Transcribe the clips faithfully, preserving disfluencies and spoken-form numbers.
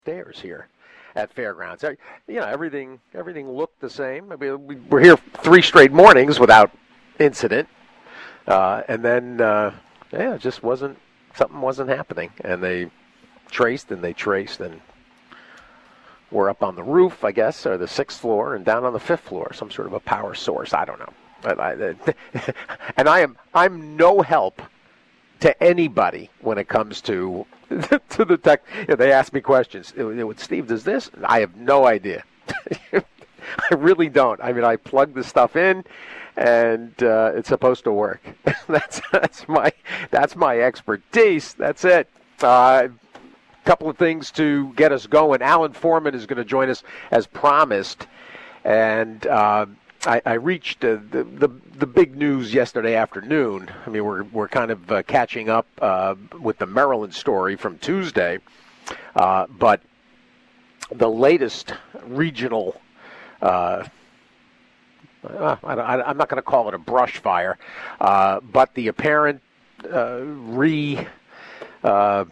stairs here at Fairgrounds. You know, everything everything looked the same. I mean, we were here three straight mornings without incident, uh, and then uh, yeah, it just wasn't something wasn't happening. And they traced and they traced, and we're up on the roof, I guess, or the sixth floor, and down on the fifth floor, some sort of a power source. I don't know. I, I, and I am I'm no help to anybody when it comes to to the tech. You know, they ask me questions. It, it, Steve, does this? I have no idea. I really don't. I mean, I plug the stuff in, and uh, it's supposed to work. that's that's my that's my expertise. That's it. A uh, couple of things to get us going. Alan Foreman is going to join us as promised, and. Uh, I, I reached uh, the, the the big news yesterday afternoon. I mean, we're we're kind of uh, catching up uh, with the Maryland story from Tuesday, uh, but the latest regional. Uh, I, I, I'm not going to call it a brush fire, uh, but the apparent uh, re. Uh,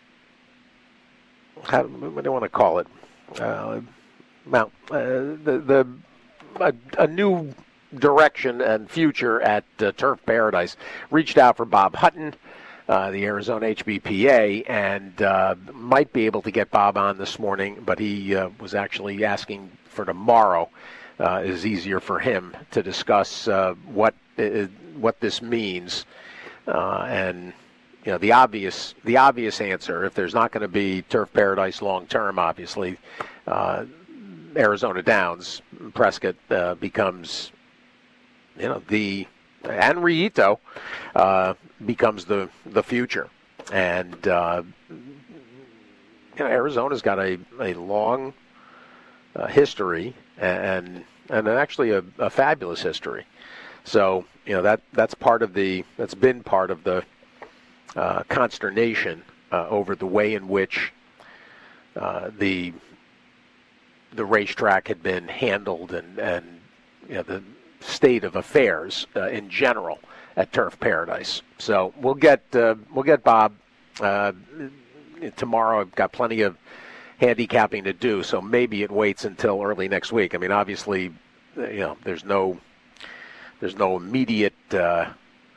how, what do you want to call it? Uh, Mount uh, the the. A, a new direction and future at uh, Turf Paradise. Reached out for Bob Hutton, uh, the Arizona H B P A, and uh, might be able to get Bob on this morning, but he uh, was actually asking for tomorrow. Uh, it is easier for him to discuss uh, what uh, what this means, uh, and you know the obvious the obvious answer. If there's not going to be Turf Paradise long term, obviously. Uh, Arizona Downs, Prescott uh, becomes, you know, the, and Rito uh, becomes the, the future. And, uh, you know, Arizona's got a, a long uh, history and and actually a, a fabulous history. So, you know, that that's part of the, that's been part of the uh, consternation uh, over the way in which uh, the the racetrack had been handled and, and you know, the state of affairs uh, in general at Turf Paradise. So we'll get uh, we'll get Bob uh, tomorrow. I've got plenty of handicapping to do, so maybe it waits until early next week. I mean, obviously, you know, there's no there's no immediate uh,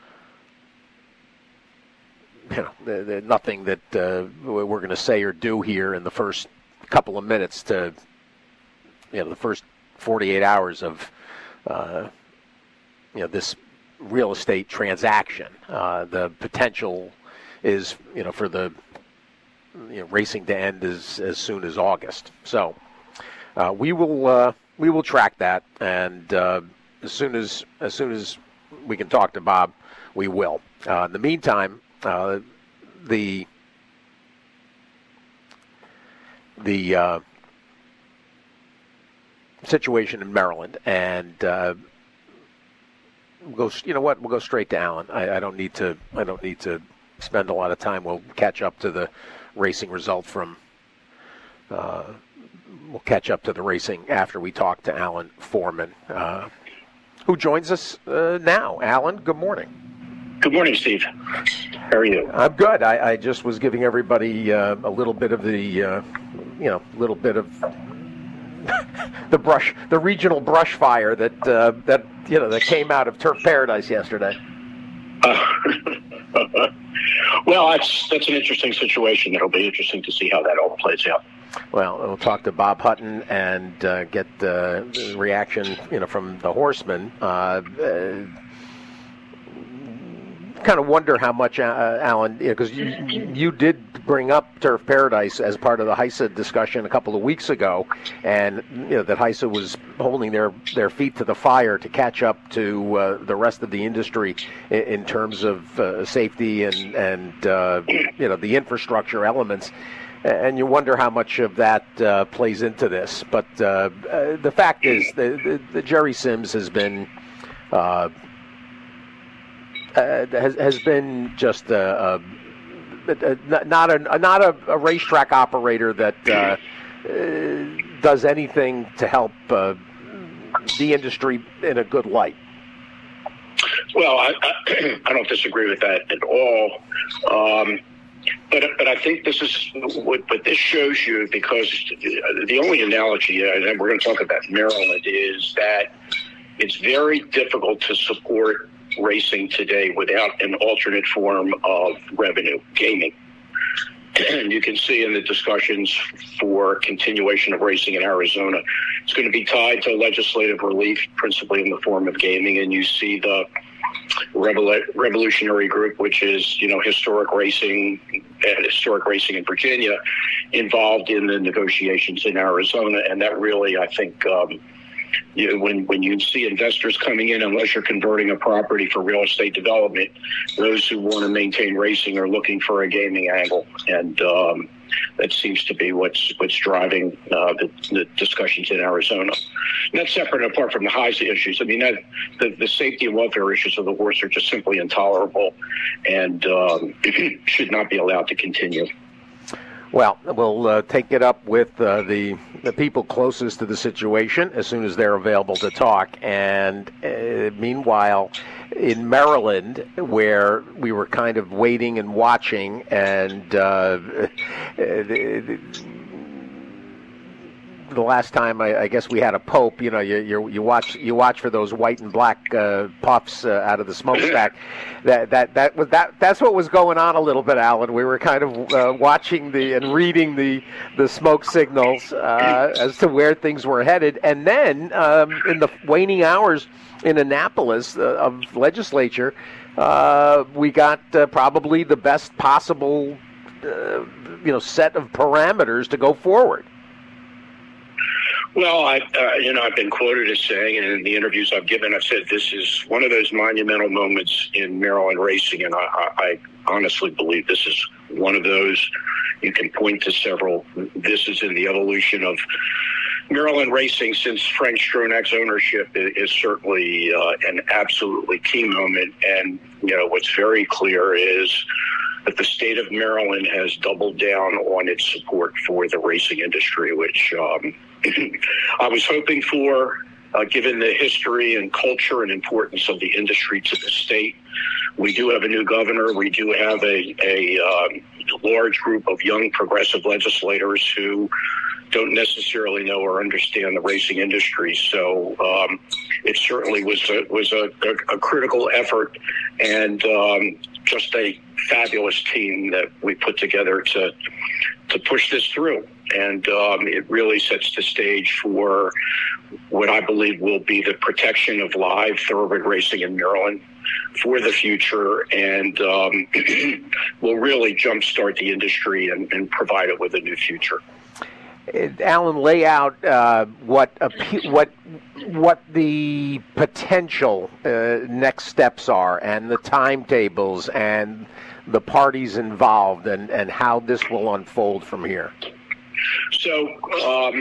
you know, the, the, nothing that uh, we're going to say or do here in the first couple of minutes to. You know, the first forty-eight hours of, uh, you know, this real estate transaction. Uh, the potential is, you know, for the you know, racing to end as as soon as August. So uh, we will uh, we will track that, and uh, as soon as as soon as we can talk to Bob, we will. Uh, in the meantime, uh, the the uh, situation in Maryland, and uh, we'll go. You know what? We'll go straight to Alan. I, I don't need to. I don't need to spend a lot of time. We'll catch up to the racing result from. Uh, we'll catch up to the racing after we talk to Alan Foreman, uh, who joins us uh, now. Alan, good morning. Good morning, Steve. How are you? I'm good. I, I just was giving everybody uh, a little bit of the, uh, you know, little bit of. the brush, the regional brush fire that uh, that you know that came out of Turf Paradise yesterday. Uh, well, that's that's an interesting situation. It'll be interesting to see how that all plays out. Well, we'll talk to Bob Hutton and uh, get uh, the reaction, you know, from the horsemen. Uh, uh, kind of wonder how much, uh, Alan, because you, you you did bring up Turf Paradise as part of the HISA discussion a couple of weeks ago, and you know that HISA was holding their, their feet to the fire to catch up to uh, the rest of the industry in, in terms of uh, safety and and uh, you know the infrastructure elements. And you wonder how much of that uh, plays into this. But uh, uh, the fact is, the, the, the Jerry Sims has been. Uh, Uh, has has been just a, a, a not a not a, a racetrack operator that uh, uh, does anything to help uh, the industry in a good light. Well, I, I, I don't disagree with that at all. Um, But but I think this is what, what this shows you, because the only analogy, and we're going to talk about Maryland, is that it's very difficult to support racing today without an alternate form of revenue, gaming. And you can see in the discussions for continuation of racing in Arizona, it's going to be tied to legislative relief, principally in the form of gaming. And you see the Revol- Revolutionary Group, which is, you know, historic racing, uh, historic racing in Virginia, involved in the negotiations in Arizona. And that really, I think, um, you know, when, when you see investors coming in, unless you're converting a property for real estate development, those who want to maintain racing are looking for a gaming angle. And um, that seems to be what's what's driving uh, the, the discussions in Arizona. And that's separate and apart from the H I S A issues. I mean, that, the, the safety and welfare issues of the horse are just simply intolerable and um, should not be allowed to continue. Well, we'll uh, take it up with uh, the the people closest to the situation as soon as they're available to talk. And uh, meanwhile, in Maryland, where we were kind of waiting and watching, and uh, the, the last time I, I guess we had a pope, you know, you you, you watch you watch for those white and black uh, puffs uh, out of the smokestack. That that that was that that's what was going on a little bit, Alan. We were kind of uh, watching the and reading the the smoke signals uh, as to where things were headed, and then um, in the waning hours in Annapolis uh, of legislature, uh, we got uh, probably the best possible uh, you know set of parameters to go forward. Well, I, uh, you know, I've been quoted as saying, and in the interviews I've given, I've said this is one of those monumental moments in Maryland racing, and I, I, I honestly believe this is one of those. You can point to several. This is in the evolution of Maryland racing since Frank Stronach's ownership is, is certainly uh, an absolutely key moment. And, you know, what's very clear is that the state of Maryland has doubled down on its support for the racing industry, which um, I was hoping for, uh, given the history and culture and importance of the industry to the state. We do have a new governor. We do have a, a um, large group of young progressive legislators who don't necessarily know or understand the racing industry. So um, it certainly was a, was a, a, a critical effort, and um, just a fabulous team that we put together to to push this through. And um, it really sets the stage for what I believe will be the protection of live thoroughbred racing in Maryland for the future, and um, will really jumpstart the industry and, and provide it with a new future. Alan, lay out uh, what what what the potential uh, next steps are, and the timetables, and the parties involved, and, and how this will unfold from here. So, um,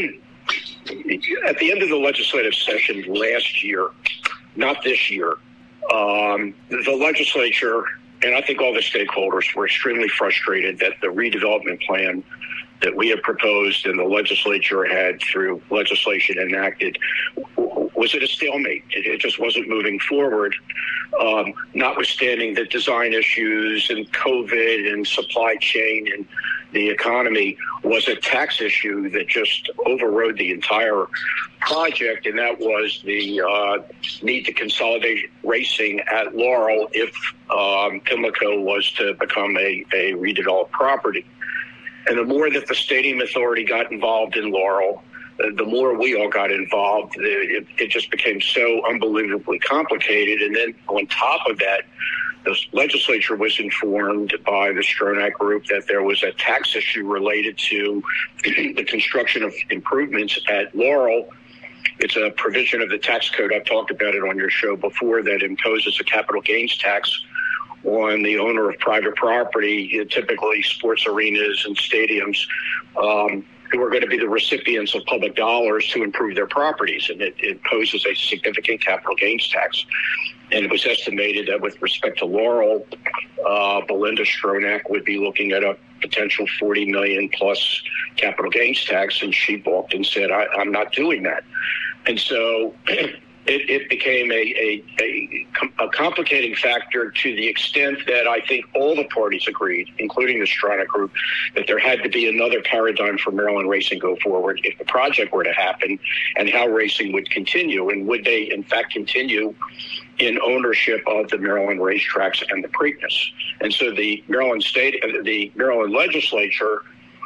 at the end of the legislative session last year, not this year, um, the legislature, and I think all the stakeholders, were extremely frustrated that the redevelopment plan that we had proposed and the legislature had through legislation enacted was at a stalemate. It, it just wasn't moving forward, um, notwithstanding the design issues and COVID and supply chain and the economy was a tax issue that just overrode the entire project, and that was the uh, need to consolidate racing at Laurel if um, Pimlico was to become a, a redeveloped property. And the more that the Stadium Authority got involved in Laurel, the more we all got involved, it, it just became so unbelievably complicated. And then on top of that, the legislature was informed by the Stronach Group that there was a tax issue related to the construction of improvements at Laurel. It's a provision of the tax code. I've talked about it on your show before, that imposes a capital gains tax on the owner of private property, typically sports arenas and stadiums, um, who are going to be the recipients of public dollars to improve their properties. And it, it poses a significant capital gains tax. And it was estimated that with respect to Laurel, uh, Belinda Stronach would be looking at a potential forty million dollars plus capital gains tax. And she balked and said, I, I'm not doing that. And so it, it became a, a, a, a complicating factor to the extent that I think all the parties agreed, including the Stronach Group, that there had to be another paradigm for Maryland racing go forward if the project were to happen, and how racing would continue, and would they in fact continue in ownership of the Maryland racetracks and the Preakness. And so the Maryland state, the Maryland legislature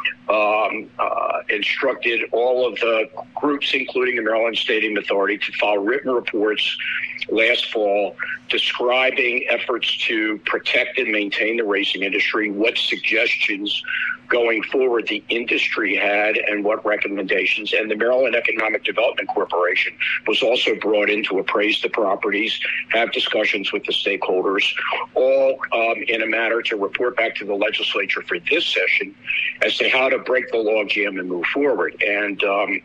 um, uh, instructed all of the groups, including the Maryland Stadium Authority, to file written reports last fall describing efforts to protect and maintain the racing industry, what suggestions going forward the industry had, and what recommendations. And the Maryland Economic Development Corporation was also brought in to appraise the properties, have discussions with the stakeholders, all um, in a manner to report back to the legislature for this session as to how to break the logjam and move forward. And um,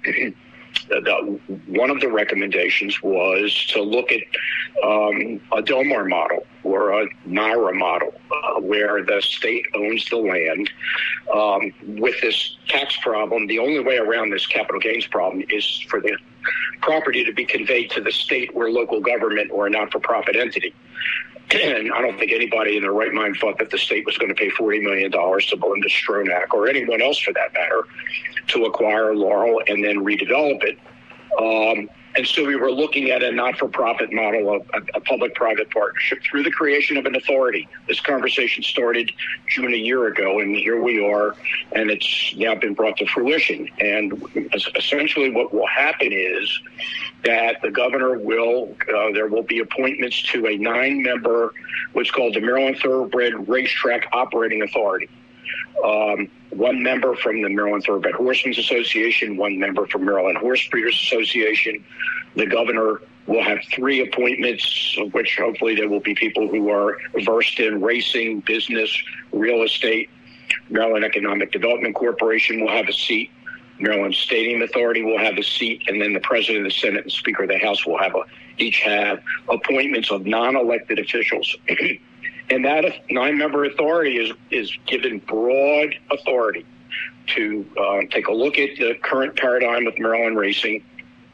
The, one of the recommendations was to look at um, a DOMAR model or a NARA model, uh, where the state owns the land. Um, with this tax problem, the only way around this capital gains problem is for the property to be conveyed to the state or local government or a not-for-profit entity. And I don't think anybody in their right mind thought that the state was going to pay forty million dollars to Belinda Stronach, or anyone else for that matter, to acquire Laurel and then redevelop it. Um, and so we were looking at a not-for-profit model, of a, a public-private partnership, through the creation of an authority. This conversation started June a year ago, and here we are, and it's now been brought to fruition. And essentially what will happen is that the governor will, uh, there will be appointments to a nine-member, what's called the Maryland Thoroughbred Racetrack Operating Authority. Um, one member from the Maryland Thoroughbred Horsemen's Association, one member from Maryland Horse Breeders Association. The governor will have three appointments, of which hopefully there will be people who are versed in racing, business, real estate. Maryland Economic Development Corporation will have a seat. Maryland Stadium Authority will have a seat, and then the President of the Senate and Speaker of the House will have a, each have appointments of non-elected officials. And that nine-member authority is, is given broad authority to uh, take a look at the current paradigm with Maryland racing,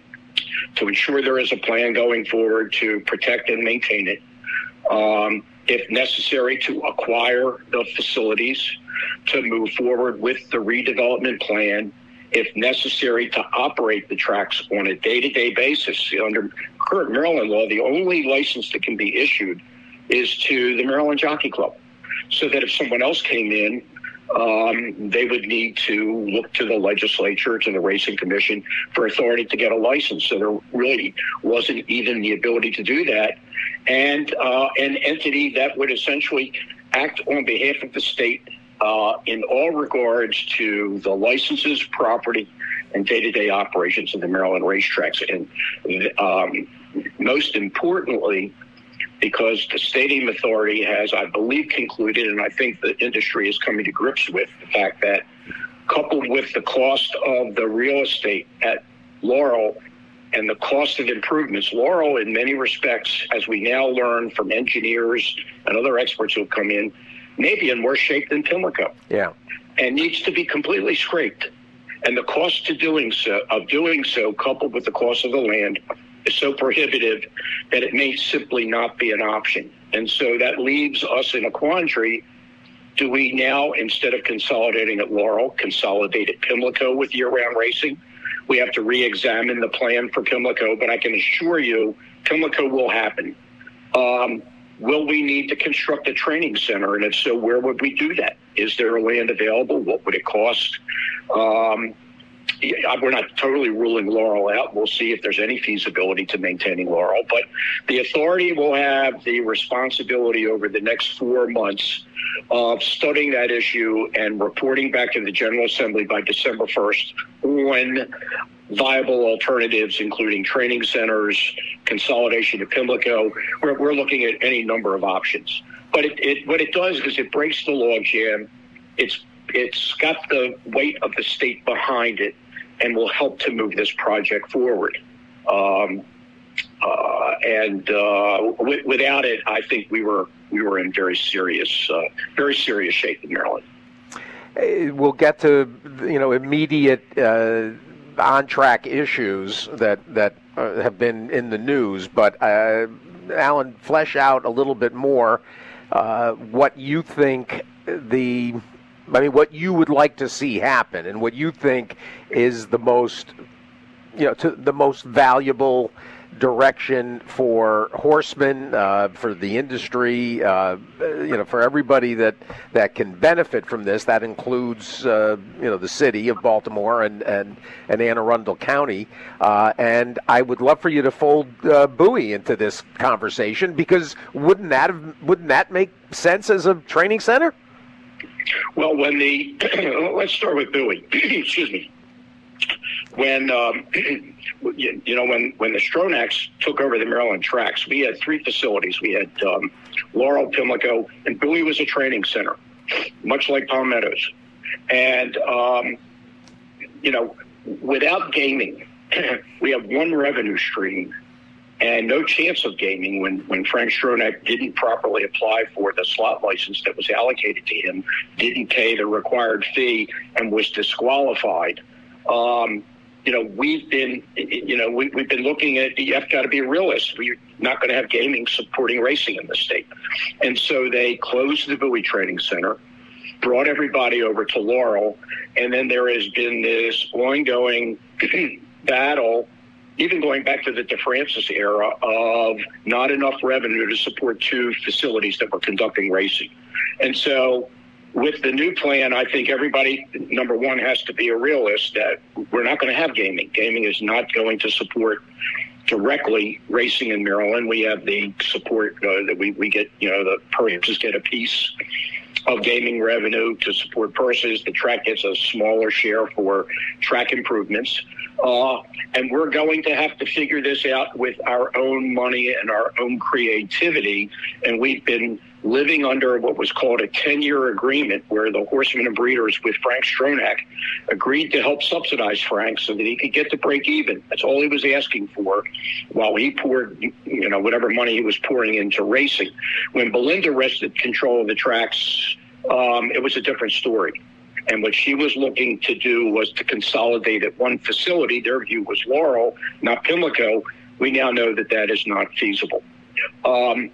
to ensure there is a plan going forward to protect and maintain it, um, if necessary to acquire the facilities, to move forward with the redevelopment plan, if necessary to operate the tracks on a day-to-day basis. Under current Maryland law, the only license that can be issued is to the Maryland Jockey Club, so that if someone else came in, um, they would need to look to the legislature, to the Racing Commission, for authority to get a license. So there really wasn't even the ability to do that. And uh, an entity that would essentially act on behalf of the state uh, in all regards to the licenses, property, and day-to-day operations of the Maryland racetracks. And um, most importantly, because the Stadium Authority has, I believe, concluded, and I think the industry is coming to grips with the fact that, coupled with the cost of the real estate at Laurel and the cost of improvements, Laurel, in many respects, as we now learn from engineers and other experts who have come in, may be in worse shape than Pimlico. Yeah. And needs to be completely scraped. And the cost to doing so, of doing so, coupled with the cost of the land, is so prohibitive that it may simply not be an option. And so that leaves us in a quandary. Do we now, instead of consolidating at Laurel, consolidate at Pimlico with year-round racing? We have to re-examine the plan for Pimlico, but I can assure you Pimlico will happen. Um, will we need to construct a training center? And if so, where would we do that? Is there land available? What would it cost? Um, We're not totally ruling Laurel out. We'll see if there's any feasibility to maintaining Laurel. But the authority will have the responsibility over the next four months of studying that issue and reporting back to the General Assembly by December first on viable alternatives, including training centers, consolidation of Pimlico. We're, we're looking at any number of options. But it, it, what it does is it breaks the logjam. It's It's got the weight of the state behind it and will help to move this project forward. Um, uh, and uh, w- without it, I think we were we were in very serious, uh, very serious shape in Maryland. We'll get to you know immediate uh, on-track issues that that uh, have been in the news, but uh, Alan, flesh out a little bit more uh, what you think the, I mean, what you would like to see happen, and what you think is the most, you know, to the most valuable direction for horsemen, uh, for the industry, uh, you know, for everybody that, that can benefit from this. That includes, uh, you know, the city of Baltimore and, and, and Anne Arundel County. Uh, and I would love for you to fold uh, Bowie into this conversation, because wouldn't that have, wouldn't that make sense as a training center? Well, when the let's start with Bowie. Excuse me. When um, you, you know when when the Stronachs took over the Maryland tracks, we had three facilities. We had um, Laurel, Pimlico, and Bowie was a training center, much like Palm Meadows. And um, you know, without gaming, we have one revenue stream and no chance of gaming. When when Frank Stronach didn't properly apply for the slot license that was allocated to him, didn't pay the required fee, and was disqualified. Um, you know, we've been, you know, we, we've been looking at, you have got to be a realist. We're not going to have gaming supporting racing in the state. And so they closed the Bowie Training Center, brought everybody over to Laurel, and then there has been this ongoing battle, even going back to the DeFrancis era, of not enough revenue to support two facilities that were conducting racing. And so with the new plan, I think everybody, number one, has to be a realist that we're not going to have gaming. Gaming is not going to support directly racing in Maryland. We have the support uh, that we, we get, you know, the purses get a piece of gaming revenue to support purses. The track gets a smaller share for track improvements. Uh, and we're going to have to figure this out with our own money and our own creativity. And we've been living under what was called a ten-year agreement, where the horsemen and breeders with Frank Stronach agreed to help subsidize Frank so that he could get to break even. That's all he was asking for, while he poured, you know, whatever money he was pouring into racing. When Belinda wrested control of the tracks, um, it was a different story. And what she was looking to do was to consolidate at one facility. Their view was Laurel, not Pimlico. We now know that that is not feasible. Um,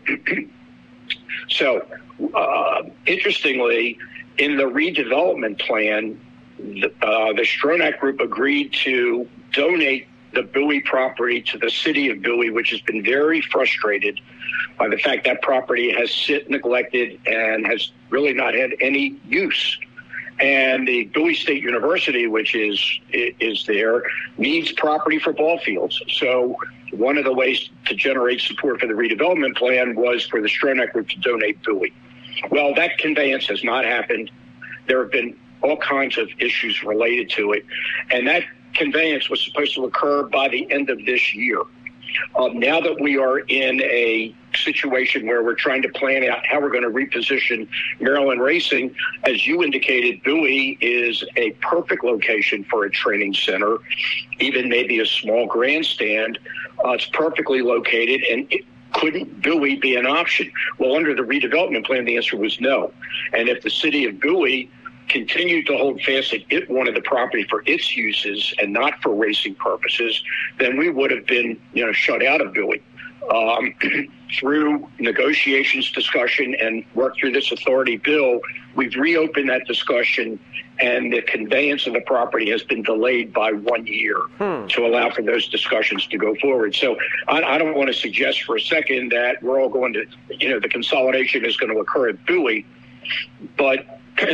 so, uh, interestingly, in the redevelopment plan, the, uh, the Stronach Group agreed to donate the Bowie property to the city of Bowie, which has been very frustrated by the fact that property has sit neglected and has really not had any use. And the Bowie State University, which is is there, needs property for ball fields. So one of the ways to generate support for the redevelopment plan was for the Stronach Group to donate Bowie. Well, that conveyance has not happened. There have been all kinds of issues related to it. And that conveyance was supposed to occur by the end of this year. Um, now that we are in a situation where we're trying to plan out how we're going to reposition Maryland racing, as you indicated, Bowie is a perfect location for a training center, even maybe a small grandstand. Uh, it's perfectly located, and it, couldn't Bowie be an option? Well, under the redevelopment plan, the answer was no. And if the city of Bowie continued to hold fast that it wanted the property for its uses and not for racing purposes, then we would have been, you know, shut out of Bowie. Um, through negotiations, discussion, and work through this authority bill, we've reopened that discussion, and the conveyance of the property has been delayed by one year hmm. to allow for those discussions to go forward. So I, I don't want to suggest for a second that we're all going to, you know, the consolidation is going to occur at Bowie, but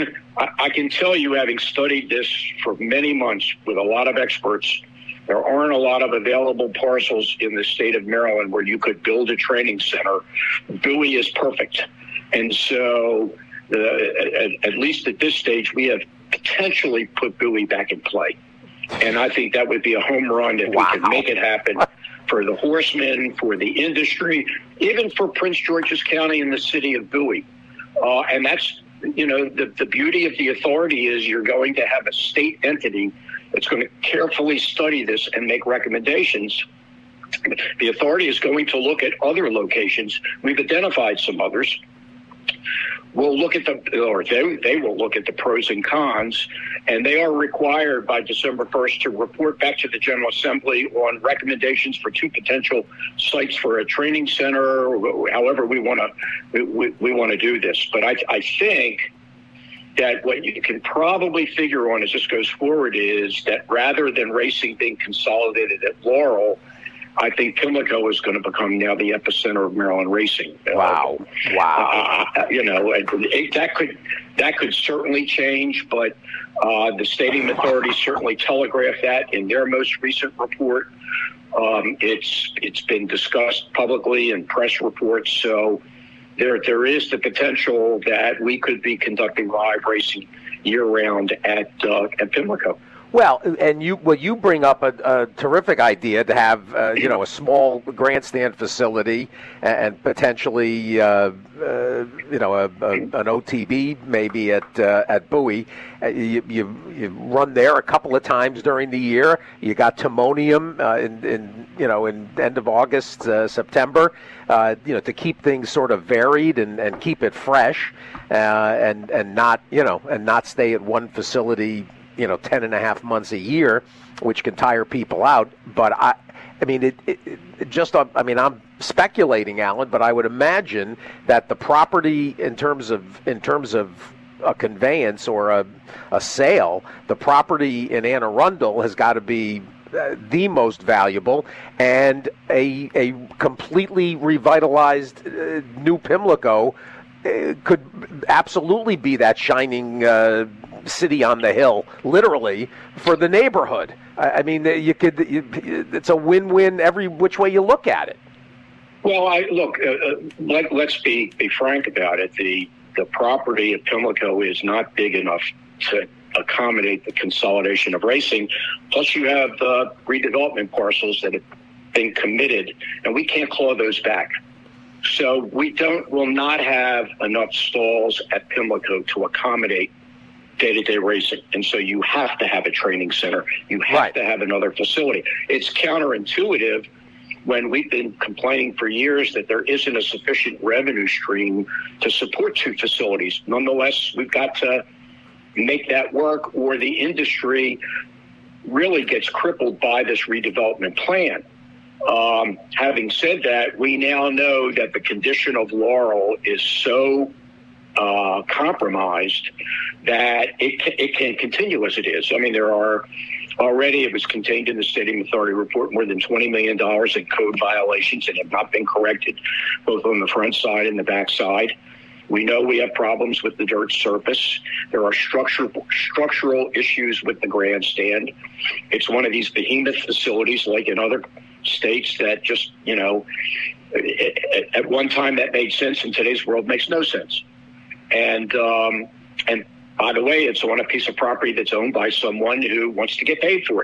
I can tell you, having studied this for many months with a lot of experts, there aren't a lot of available parcels in the state of Maryland where you could build a training center. Bowie is perfect. And so, uh, at, at least at this stage, we have potentially put Bowie back in play. And I think that would be a home run if wow. we could make it happen for the horsemen, for the industry, even for Prince George's County and the city of Bowie. Uh, and that's, you know, the, the beauty of the authority is you're going to have a state entity that's going to carefully study this and make recommendations. The authority is going to look at other locations. We've identified some others will look at the, or they, they will look at the pros and cons, and they are required by December first to report back to the General Assembly on recommendations for two potential sites for a training center, or however we want to we, we want to do this. But I, I think that what you can probably figure on as this goes forward is that rather than racing being consolidated at Laurel, I think Pimlico is going to become now the epicenter of Maryland racing. Wow! Uh, wow! Uh, you know, it, that could that could certainly change, but uh, the Stadium Authority certainly telegraphed that in their most recent report. Um, it's it's been discussed publicly in press reports, so there there is the potential that we could be conducting live racing year round at uh, at Pimlico. Well, and you well, you bring up a, a terrific idea to have uh, you know a small grandstand facility and potentially uh, uh, you know a, a, an O T B maybe at uh, at Bowie. Uh, you, you you run there a couple of times during the year. You got Timonium uh, in, in you know in end of August, uh, September. Uh, you know to keep things sort of varied and, and keep it fresh, uh, and and not you know and not stay at one facility, you know, ten and a half months a year, which can tire people out. But I, I mean, it, it, it just, I mean, I'm speculating, Alan, but I would imagine that the property in terms of, in terms of a conveyance or a, a sale, the property in Anne Arundel has got to be uh, the most valuable, and a, a completely revitalized uh, new Pimlico uh, could absolutely be that shining uh, city on the hill, literally, for the neighborhood. I, I mean, you could. You, it's a win-win every which way you look at it. Well, I look. Uh, uh, let, let's be be frank about it. The the property at Pimlico is not big enough to accommodate the consolidation of racing. Plus, you have uh, redevelopment parcels that have been committed, and we can't claw those back. So we don't. Will not have enough stalls at Pimlico to accommodate day-to-day racing, and so you have to have a training center. You have right. to have another facility. It's counterintuitive when we've been complaining for years that there isn't a sufficient revenue stream to support two facilities. Nonetheless, we've got to make that work, or the industry really gets crippled by this redevelopment plan. Um, having said that, we now know that the condition of Laurel is so Uh, compromised that it can, it can continue as it is. I mean, there are already, it was contained in the Stadium Authority report, more than twenty million dollars in code violations that have not been corrected, both on the front side and the back side. We know we have problems with the dirt surface. There are structural structural issues with the grandstand. It's one of these behemoth facilities, like in other states, that just, you know, at one time that made sense. In today's world, makes no sense. And um, and by the way, it's on a piece of property that's owned by someone who wants to get paid for it.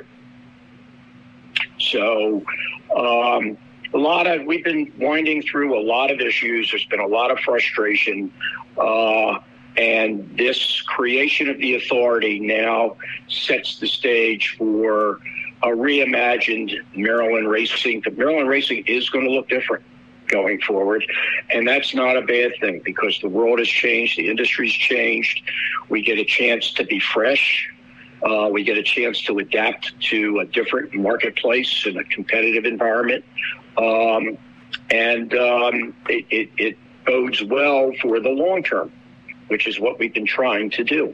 So um, a lot of we've been winding through a lot of issues. There's been a lot of frustration, uh, and this creation of the authority now sets the stage for a reimagined Maryland racing. But Maryland racing is going to look different going forward, and that's not a bad thing, because the world has changed, the industry's changed. We get a chance to be fresh. Uh, we get a chance to adapt to a different marketplace and a competitive environment, um, and um, it, it, it bodes well for the long term, which is what we've been trying to do.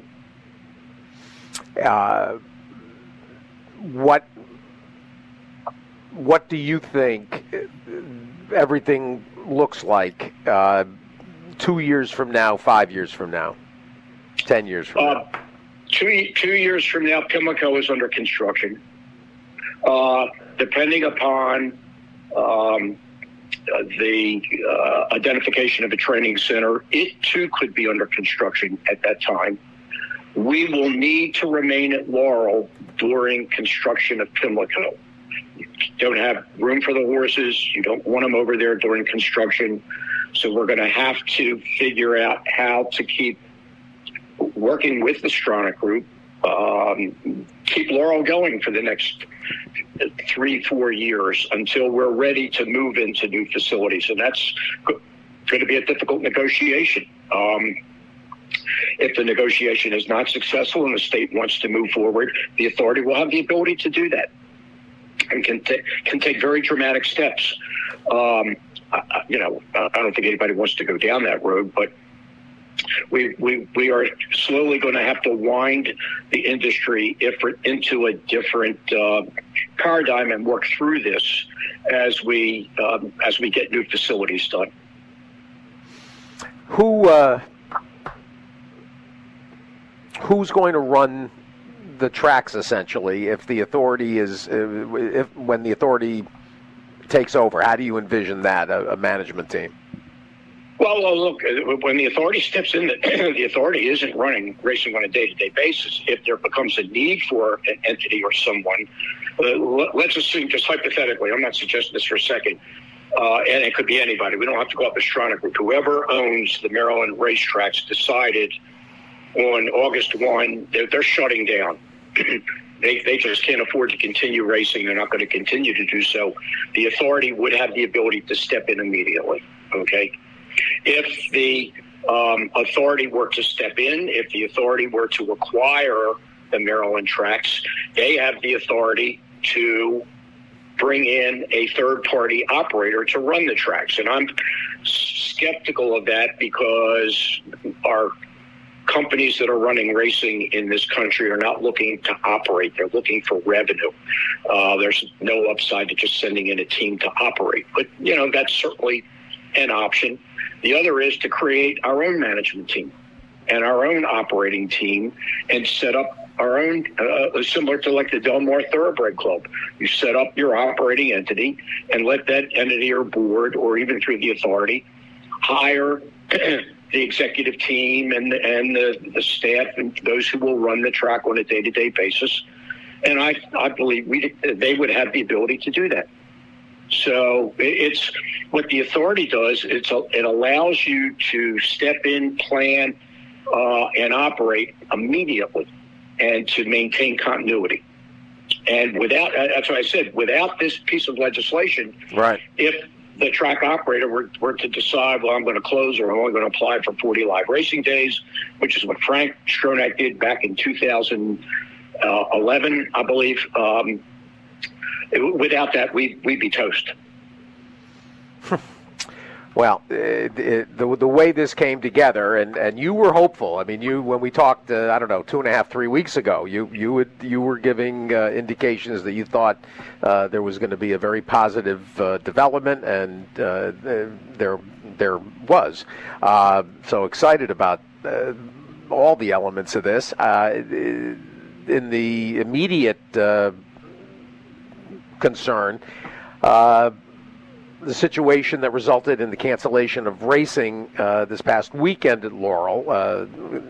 Uh, what what do you think everything looks like uh, two years from now, five years from now, ten years from uh, now? Two, two years from now, Pimlico is under construction. Uh, depending upon um, the uh, identification of a training center, it too could be under construction at that time. We will need to remain at Laurel during construction of Pimlico. You don't have room for the horses. You don't want them over there during construction. So we're going to have to figure out how to keep working with the Stronach Group, um, keep Laurel going for the next three, four years until we're ready to move into new facilities. And that's going to be a difficult negotiation. Um, If the negotiation is not successful and the state wants to move forward, the authority will have the ability to do that and can, t- can take very dramatic steps. Um, I, you know, I don't think anybody wants to go down that road, but we we, we are slowly going to have to wind the industry if into a different uh, paradigm and work through this as we um, as we get new facilities done. Who uh, who's going to run the tracks essentially if the authority is uh, if when the authority takes over? How do you envision that, a, a management team? Well, well, look, when the authority steps in, the, the authority isn't running racing on a day-to-day basis. If there becomes a need for an entity or someone, uh, let's assume, just hypothetically, I'm not suggesting this for a second, uh, and it could be anybody. We don't have to go up the Stronach Group. Whoever owns the Maryland racetracks decided on August first, they're, they're shutting down. They, they just can't afford to continue racing. They're not going to continue to do so. The authority would have the ability to step in immediately, okay? If the um, authority were to step in, if the authority were to acquire the Maryland tracks, they have the authority to bring in a third-party operator to run the tracks. And I'm skeptical of that because our companies that are running racing in this country are not looking to operate. They're looking for revenue. Uh, there's no upside to just sending in a team to operate. But, you know, that's certainly an option. The other is to create our own management team and our own operating team and set up our own, uh, similar to like the Del Mar Thoroughbred Club. You set up your operating entity and let that entity or board, or even through the authority, hire the executive team and and the, the staff and those who will run the track on a day-to-day basis. And I I believe we they would have the ability to do that. So it's what the authority does. It's a, it allows you to step in, plan, uh, and operate immediately, and to maintain continuity. And without, that's what I said, without this piece of legislation, right? If the track operator were, were to decide, well, I'm going to close or I'm only going to apply for forty live racing days, which is what Frank Stronach did back in two thousand eleven, I believe. Um, it, without that, we, we'd be toast. Well, it, it, the the way this came together, and, and you were hopeful. I mean, you when we talked, uh, I don't know, two and a half, three weeks ago, you you would you were giving uh, indications that you thought uh, there was going to be a very positive uh, development, and uh, there there was. Uh, so excited about uh, all the elements of this. Uh, in the immediate uh, concern. Uh, The situation that resulted in the cancellation of racing uh, this past weekend at Laurel, uh,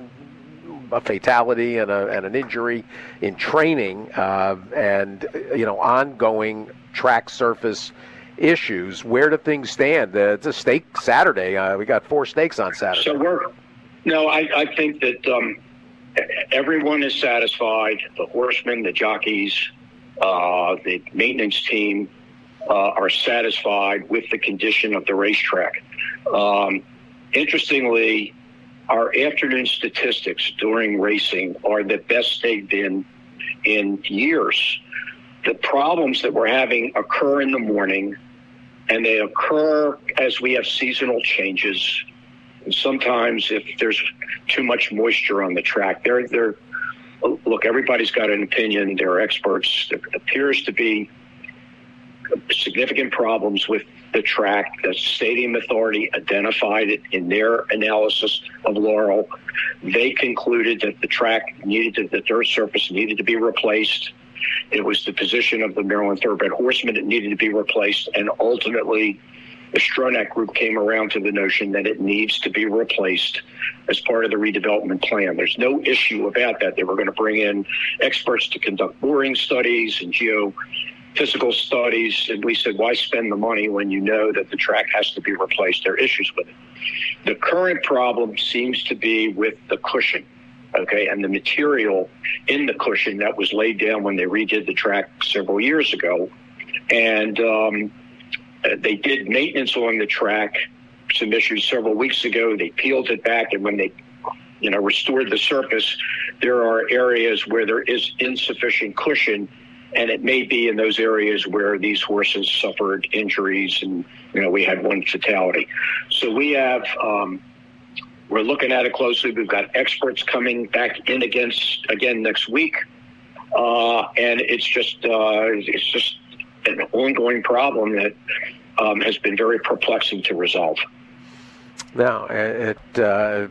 a fatality and, a, and an injury in training, uh, and you know ongoing track surface issues. Where do things stand? Uh, it's a stake Saturday. Uh, we got four stakes on Saturday. So we're no. I, I think that um, everyone is satisfied. The horsemen, the jockeys, uh, the maintenance team. Uh, are satisfied with the condition of the racetrack. Um, interestingly, our afternoon statistics during racing are the best they've been in years. The problems that we're having occur in the morning, and they occur as we have seasonal changes. And sometimes if there's too much moisture on the track, they're, they're, look, everybody's got an opinion. They're experts. There appears to be significant problems with the track. The Stadium Authority identified it in their analysis of Laurel. They concluded that the track needed to, the dirt surface needed to be replaced. It was the position of the Maryland Thoroughbred Horsemen that needed to be replaced, and ultimately the Stronach Group came around to the notion that it needs to be replaced as part of the redevelopment plan. There's no issue about that. They were going to bring in experts to conduct boring studies and geo physical studies, and we said, why spend the money when you know that the track has to be replaced? There are issues with it. The current problem seems to be with the cushion, okay, and the material in the cushion that was laid down when they redid the track several years ago. And um, they did maintenance on the track, some issues several weeks ago. They peeled it back, and when they you know, restored the surface, there are areas where there is insufficient cushion, and it may be in those areas where these horses suffered injuries, and, you know, we had one fatality. So we have, um, we're looking at it closely. We've got experts coming back in against again next week, uh, and it's just uh, it's just an ongoing problem that um, has been very perplexing to resolve. No, it uh,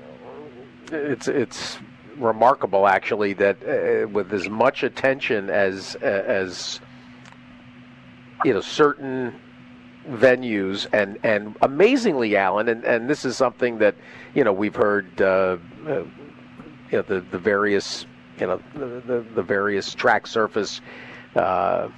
it's it's remarkable actually that uh, with as much attention as as you know certain venues and and amazingly, Alan, and, and this is something that you know we've heard uh, uh, you know the the various you know the the, the various track surface uh,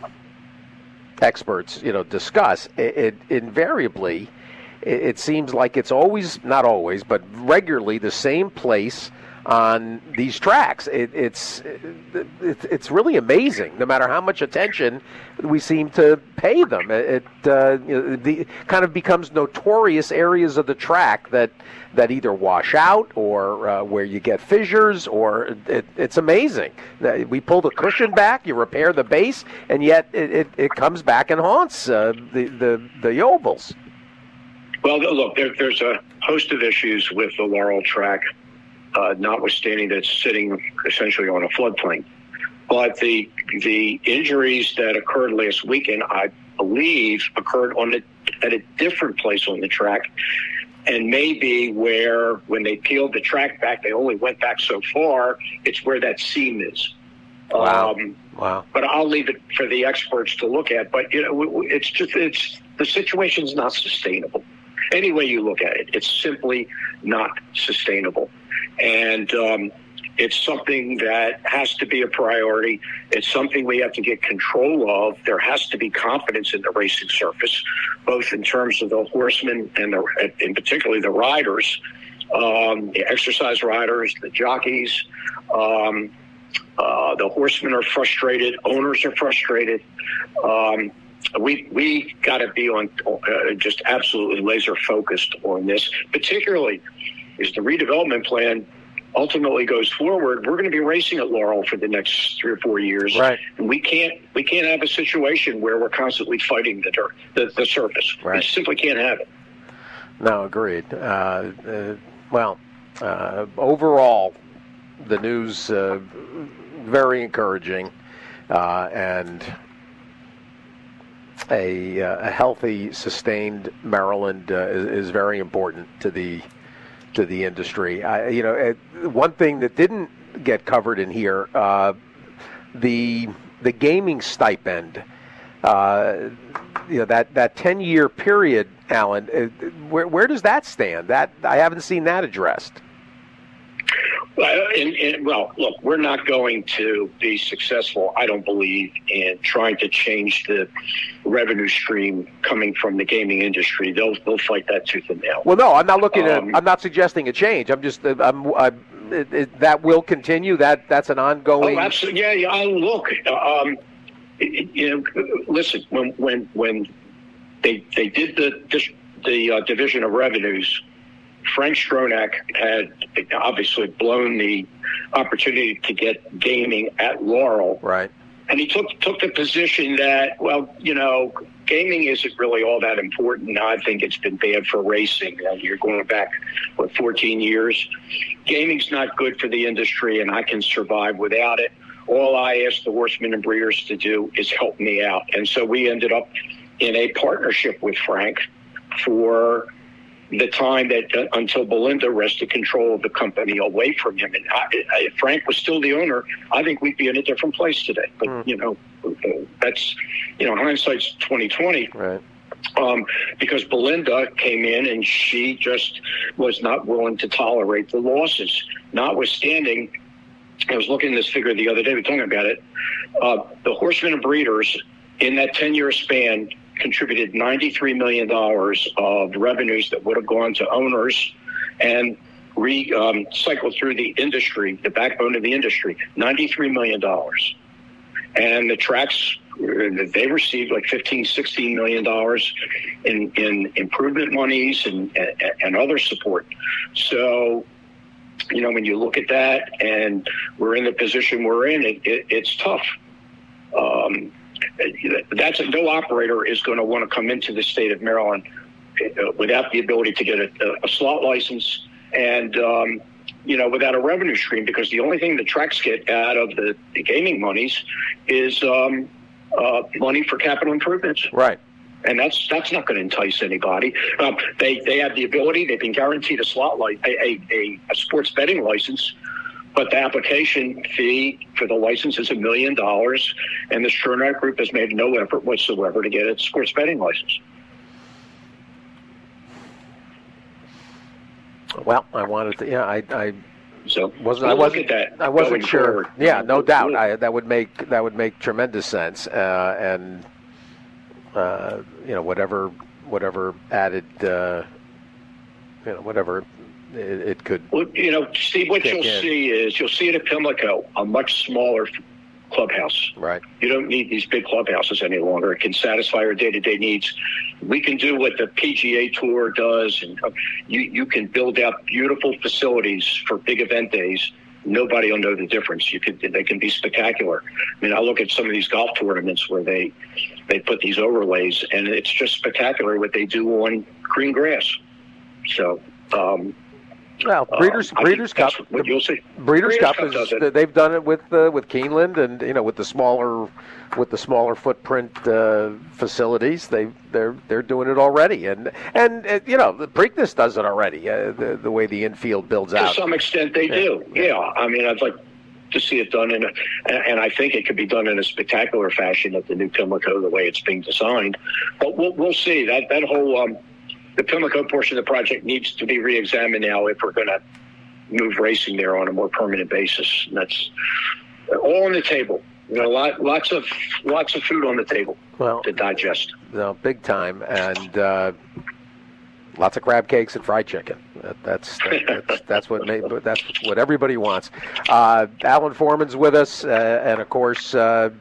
experts you know discuss it, it invariably it, it seems like it's always not always but regularly the same place on these tracks. It, it's it, it's really amazing. No matter how much attention we seem to pay them, it uh, you know, the, kind of becomes notorious areas of the track that that either wash out or uh, where you get fissures. Or it, it's amazing. We pull the cushion back, you repair the base, and yet it, it, it comes back and haunts uh, the, the the ovals. Well, look, there, there's a host of issues with the Laurel track. Uh, notwithstanding that it's sitting essentially on a floodplain. But the the injuries that occurred last weekend, I believe, occurred on the, at a different place on the track, and maybe where when they peeled the track back, they only went back so far. It's where that seam is. Wow. Um, wow. But I'll leave it for the experts to look at. But you know, it's just it's the situation's not sustainable. Any way you look at it, it's simply not sustainable. And um, it's something that has to be a priority. It's something we have to get control of. There has to be confidence in the racing surface, both in terms of the horsemen and the, in particularly the riders, um, the exercise riders, the jockeys. Um, uh, the horsemen are frustrated. Owners are frustrated. Um, we we got to be on uh, just absolutely laser focused on this, particularly as the redevelopment plan ultimately goes forward. We're going to be racing at Laurel for the next three or four years, right. And we can't we can't have a situation where we're constantly fighting the dirt, the, the surface. Right. We simply can't have it. No, agreed. Uh, uh, well, uh, overall, the news uh, very encouraging, uh, and a, uh, a healthy, sustained Maryland uh, is, is very important to the to the industry. I, you know, uh, one thing that didn't get covered in here, uh, the the gaming stipend. Uh, you know, that that ten year period, Alan. Uh, where where does that stand? That I haven't seen that addressed. Well, and, and, well, look, we're not going to be successful, I don't believe, in trying to change the revenue stream coming from the gaming industry. They'll they'll fight that tooth and nail. Well, no, I'm not looking um, at. I'm not suggesting a change. I'm just. I'm. I'm it, it, that will continue. That that's an ongoing. Oh, absolutely. Yeah, yeah. Look, um, it, you know, listen. When when when they they did the this, the uh, division of revenues, Frank Stronach had obviously blown the opportunity to get gaming at Laurel. Right. And he took took the position that, well, you know, gaming isn't really all that important. I think it's been bad for racing. You know, you're going back, what, fourteen years? Gaming's not good for the industry, and I can survive without it. All I asked the horsemen and breeders to do is help me out. And so we ended up in a partnership with Frank for the time that uh, until Belinda wrested control of the company away from him. And I, I, if Frank was still the owner, I think we'd be in a different place today. But, mm. you know, that's, you know, hindsight's twenty twenty. Right. Um, because Belinda came in and she just was not willing to tolerate the losses. Notwithstanding, I was looking at this figure the other day, we were talking about it, uh, the horsemen and breeders in that ten-year span contributed ninety-three million dollars of revenues that would have gone to owners and re, um, cycled through the industry, the backbone of the industry, ninety-three million dollars. And the tracks, they received like fifteen, sixteen million dollars in, in improvement monies and, and, and other support. So you know, when you look at that and we're in the position we're in, it, it, it's tough. Um, that's no operator is going to want to come into the state of Maryland without the ability to get a, a slot license and, um, you know, without a revenue stream, because the only thing the tracks get out of the, the gaming monies is um, uh, money for capital improvements. Right. And that's that's not going to entice anybody. Um, they they have the ability. They've been guaranteed a slot li- a, a, a sports betting license, but the application fee for the license is a million dollars, and the Stronach Group has made no effort whatsoever to get a sports betting license. Well, I wanted to. Yeah, I. I So wasn't. we'll I wasn't. look at that I wasn't sure. Forward. Yeah, no We'll, doubt. we'll, I, that would make that would make tremendous sense, uh, and. Uh, you know, whatever, whatever added, uh, you know, whatever it, it could. Well, you know, Steve, what you'll in. see is you'll see it at Pimlico, a much smaller clubhouse. Right. You don't need these big clubhouses any longer. It can satisfy our day-to-day needs. We can do what the P G A Tour does, and uh, you you can build out beautiful facilities for big event days. Nobody will know the difference. You could, they can be spectacular. I mean, I look at some of these golf tournaments where they they put these overlays, and it's just spectacular what they do on green grass. So, um, well, Breeders' uh, Breeders' Cup, what you'll see. Breeders', Breeders' Cup, Cup is does it. they've done it with uh, with Keeneland, and you know, with the smaller with the smaller footprint uh, facilities, they they're they're doing it already, and and uh, you know, the Preakness does it already. Uh, the the way the infield builds To out. some extent, they Yeah. do. Yeah, I mean, I'd like to see it done in, a, and I think it could be done in a spectacular fashion at the new Pimlico, the way it's being designed. But we'll we'll see. That that whole um, the Pimlico portion of the project needs to be re-examined now if we're going to move racing there on a more permanent basis. And that's all on the table. You know, lot, lots of lots of food on the table Well, to digest. no, big time, and uh, lots of crab cakes and fried chicken. That, that's that, that's that's what made, that's what everybody wants. Uh, Alan Foreman's with us, uh, and of course, uh,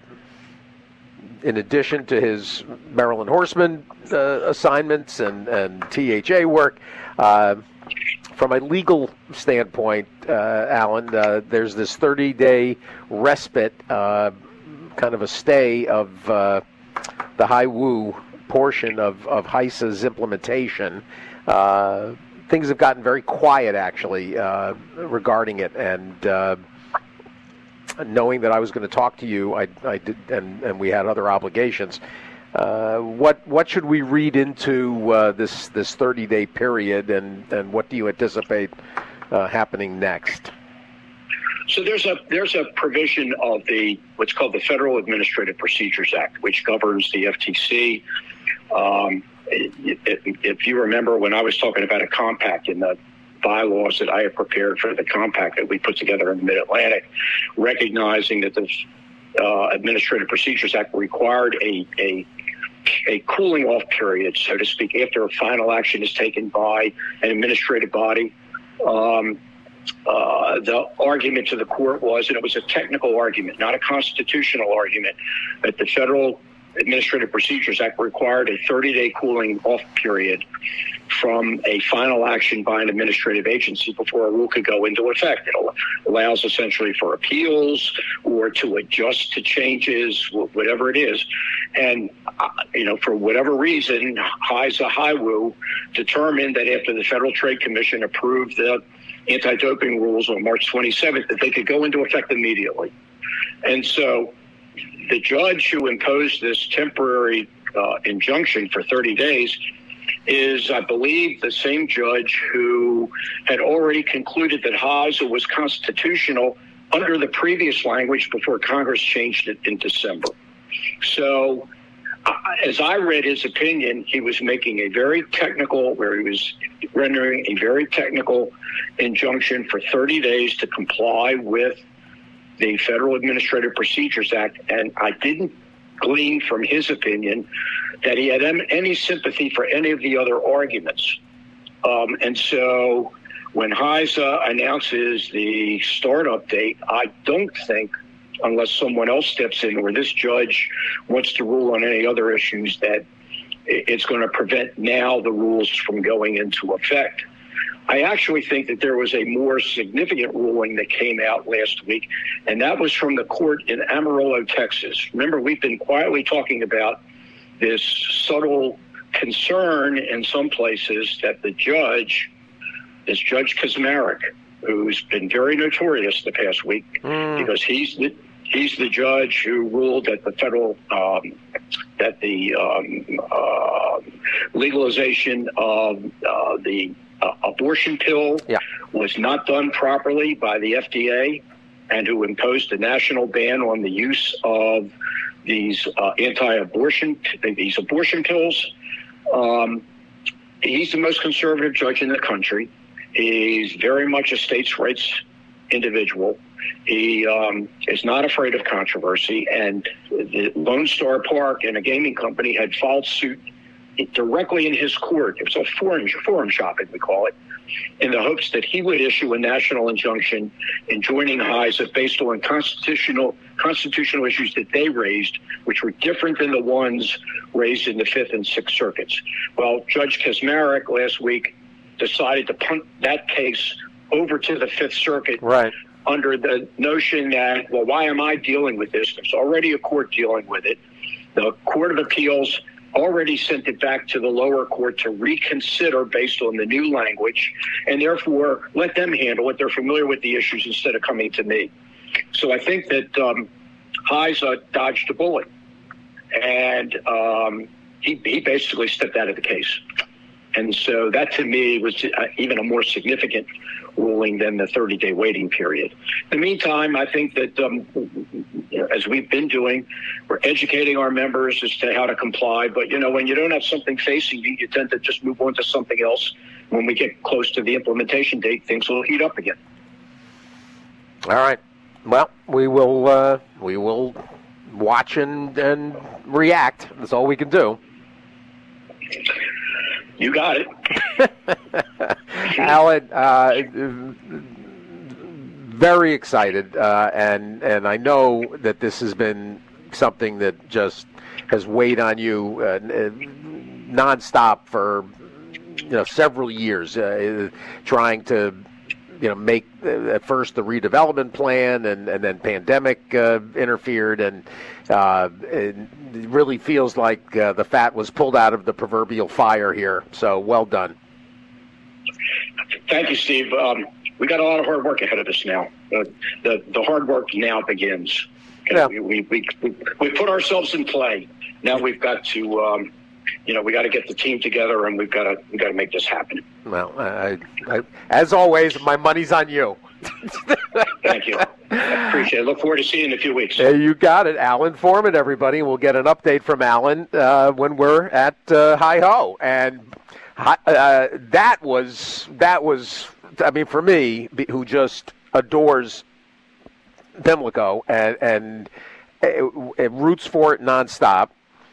in addition to his Maryland Horseman uh, assignments and and T H A work. Uh, From a legal standpoint, uh, Alan, uh, there's this thirty-day respite, uh, kind of a stay of uh, the High-Woo portion of, of HISA's implementation. Uh, things have gotten very quiet, actually, uh, regarding it, and uh, knowing that I was going to talk to you, I, I did, and, and we had other obligations. Uh, what what should we read into uh, this this thirty-day period, and, and what do you anticipate uh, happening next? So there's a there's a provision of the what's called the Federal Administrative Procedures Act, which governs the F T C. Um, if, if you remember when I was talking about a compact in the bylaws that I had prepared for the compact that we put together in the Mid-Atlantic, recognizing that the uh, Administrative Procedures Act required a, a a cooling off period, so to speak, after a final action is taken by an administrative body. Um, uh, the argument to the court was, and it was a technical argument, not a constitutional argument, that the Federal Administrative Procedures Act required a thirty-day cooling off period from a final action by an administrative agency before a rule could go into effect. It allows essentially for appeals or to adjust to changes, whatever it is. And, uh, you know, for whatever reason, HISA High-Woo determined that after the Federal Trade Commission approved the anti-doping rules on March twenty-seventh, that they could go into effect immediately. And so the judge who imposed this temporary uh, injunction for thirty days is, I believe, the same judge who had already concluded that HISA was constitutional under the previous language before Congress changed it in December. So uh, as I read his opinion, he was making a very technical, where he was rendering a very technical injunction for thirty days to comply with the Federal Administrative Procedures Act, and I didn't glean from his opinion that he had any sympathy for any of the other arguments. Um, and so when HISA announces the startup date, I don't think, unless someone else steps in or this judge wants to rule on any other issues, that it's going to prevent now the rules from going into effect. I actually think that there was a more significant ruling that came out last week, and that was from the court in Amarillo, Texas. Remember, we've been quietly talking about this subtle concern in some places that the judge, this Judge Kaczmarek, who's been very notorious the past week, mm. because he's the, he's the judge who ruled that the federal, um, that the um, uh, legalization of uh, the Uh, abortion pill yeah. was not done properly by the F D A, and who imposed a national ban on the use of these uh, anti-abortion, these abortion pills. Um, he's the most conservative judge in the country. He's very much a states' rights individual. He um, is not afraid of controversy, and the Lone Star Park and a gaming company had filed suit directly in his court. It was a forum, forum shopping, we call it, in the hopes that he would issue a national injunction enjoining highs based on constitutional constitutional issues that they raised, which were different than the ones raised in the Fifth and Sixth Circuits. Well, Judge Kaczmarek last week decided to punt that case over to the Fifth Circuit, right, under the notion that, well, why am I dealing with this? There's already a court dealing with it. The Court of Appeals already sent it back to the lower court to reconsider based on the new language, and therefore let them handle it. They're familiar with the issues instead of coming to me. So I think that um, Hayes uh, dodged a bullet, and um, he, he basically stepped out of the case. And so that, to me, was uh, even a more significant ruling than the thirty-day waiting period. In the meantime, I think that, um, you know, as we've been doing, we're educating our members as to how to comply. But, you know, when you don't have something facing you, you tend to just move on to something else. When we get close to the implementation date, things will heat up again. All right. Well, we will uh, we will watch and, and react. That's all we can do. You got it. Alan, uh, very excited, uh, and and I know that this has been something that just has weighed on you uh, nonstop for you know several years, uh, trying to you know make uh, at first the redevelopment plan, and, and then pandemic uh, interfered, and uh, it really feels like uh, the fat was pulled out of the proverbial fire here. So well done. Thank you, Steve. Um, we got a lot of hard work ahead of us now. Uh, the the hard work now begins. Okay? Yeah. We, we we we put ourselves in play. Now we've got to, um, you know, we got to get the team together, and we've got to we got to make this happen. Well, I, I, as always, my money's on you. Thank you. I appreciate it. Look forward to seeing you in a few weeks. Hey, you got it. Alan Foreman, everybody. We'll get an update from Alan uh, when we're at uh, Hi-Ho. And uh, that was, that was, I mean, for me, who just adores Pimlico and, and it, it roots for it nonstop,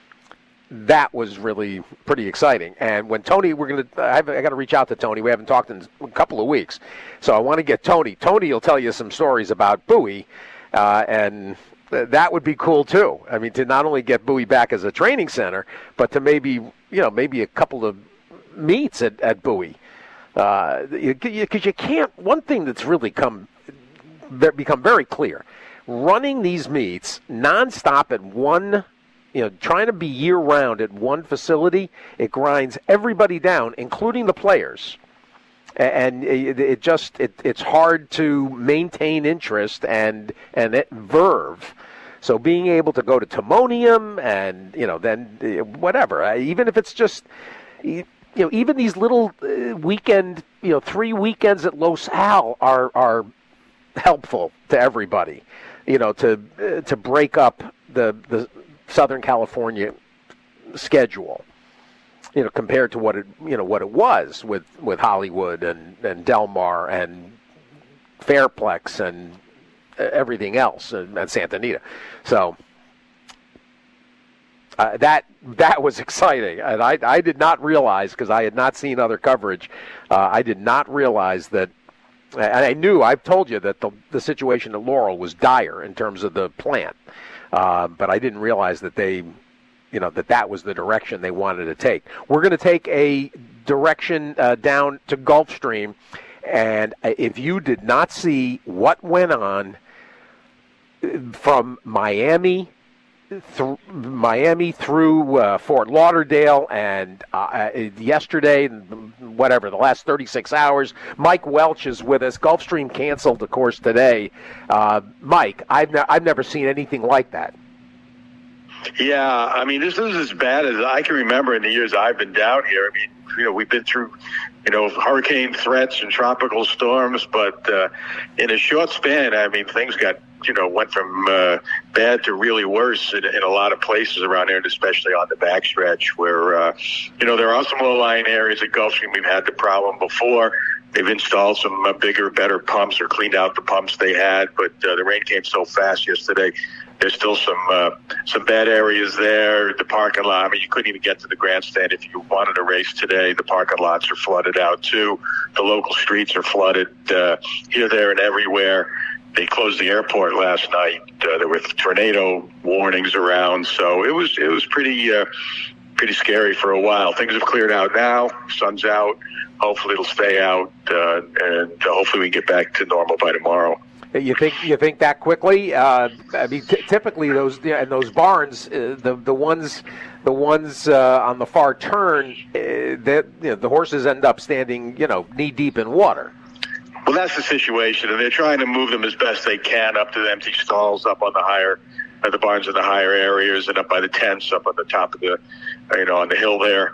that was really pretty exciting. And when Tony, we're going to, I got to reach out to Tony. We haven't talked in a couple of weeks. So I want to get Tony. Tony will tell you some stories about Bowie, uh, and th- that would be cool too. I mean, to not only get Bowie back as a training center, but to maybe, you know, maybe a couple of meets at, at Bowie. Uh, because you, you can't, one thing that's really come, become very clear, running these meets nonstop at one, you know, trying to be year-round at one facility, it grinds everybody down, including the players. And it, it just, it, it's hard to maintain interest and, and it, verve. So being able to go to Timonium and, you know, then whatever, even if it's just, you know, even these little weekend, you know, three weekends at Los Al are, are helpful to everybody, you know, to, to break up the, the, Southern California schedule, you know, compared to what it, you know, what it was with, with Hollywood and, and Del Mar and Fairplex and everything else and, and Santa Anita. So uh, that that was exciting, and I I did not realize, because I had not seen other coverage, uh, I did not realize that. And I knew, I've told you that the the situation at Laurel was dire in terms of the plant. Uh, but I didn't realize that they you know, that that was the direction they wanted to take. We're going to take a direction uh, down to Gulfstream, and if you did not see what went on from Miami, th- Miami through uh, Fort Lauderdale, and uh, yesterday, whatever, the last thirty-six hours, Mike Welch is with us. Gulfstream canceled, of course, today. Uh, Mike, I've ne- I've never seen anything like that. Yeah, I mean, this is as bad as I can remember in the years I've been down here. I mean, you know, we've been through, you know, hurricane threats and tropical storms, but uh, in a short span, I mean, things got, you know, went from uh, bad to really worse in, in a lot of places around here, and especially on the backstretch where, uh, you know, there are some low-lying areas at Gulfstream. We've had the problem before. They've installed some uh, bigger, better pumps or cleaned out the pumps they had, but uh, the rain came so fast yesterday. There's still some uh, some bad areas there. The parking lot, I mean, you couldn't even get to the grandstand if you wanted to race today. The parking lots are flooded out, too. The local streets are flooded uh, here, there, and everywhere. They closed the airport last night. Uh, there were tornado warnings around, so it was it was pretty uh, pretty scary for a while. Things have cleared out now. Sun's out. Hopefully it'll stay out, uh, and uh, hopefully we can get back to normal by tomorrow. You think you think that quickly? Uh, I mean, t- typically those and those barns, uh, the the ones the ones uh, on the far turn, uh, that you know, the horses end up standing, you know, knee deep in water. Well, that's the situation, and they're trying to move them as best they can up to the empty stalls, up on the higher, uh, the barns in the higher areas, and up by the tents, up on the top of the, you know, on the hill there.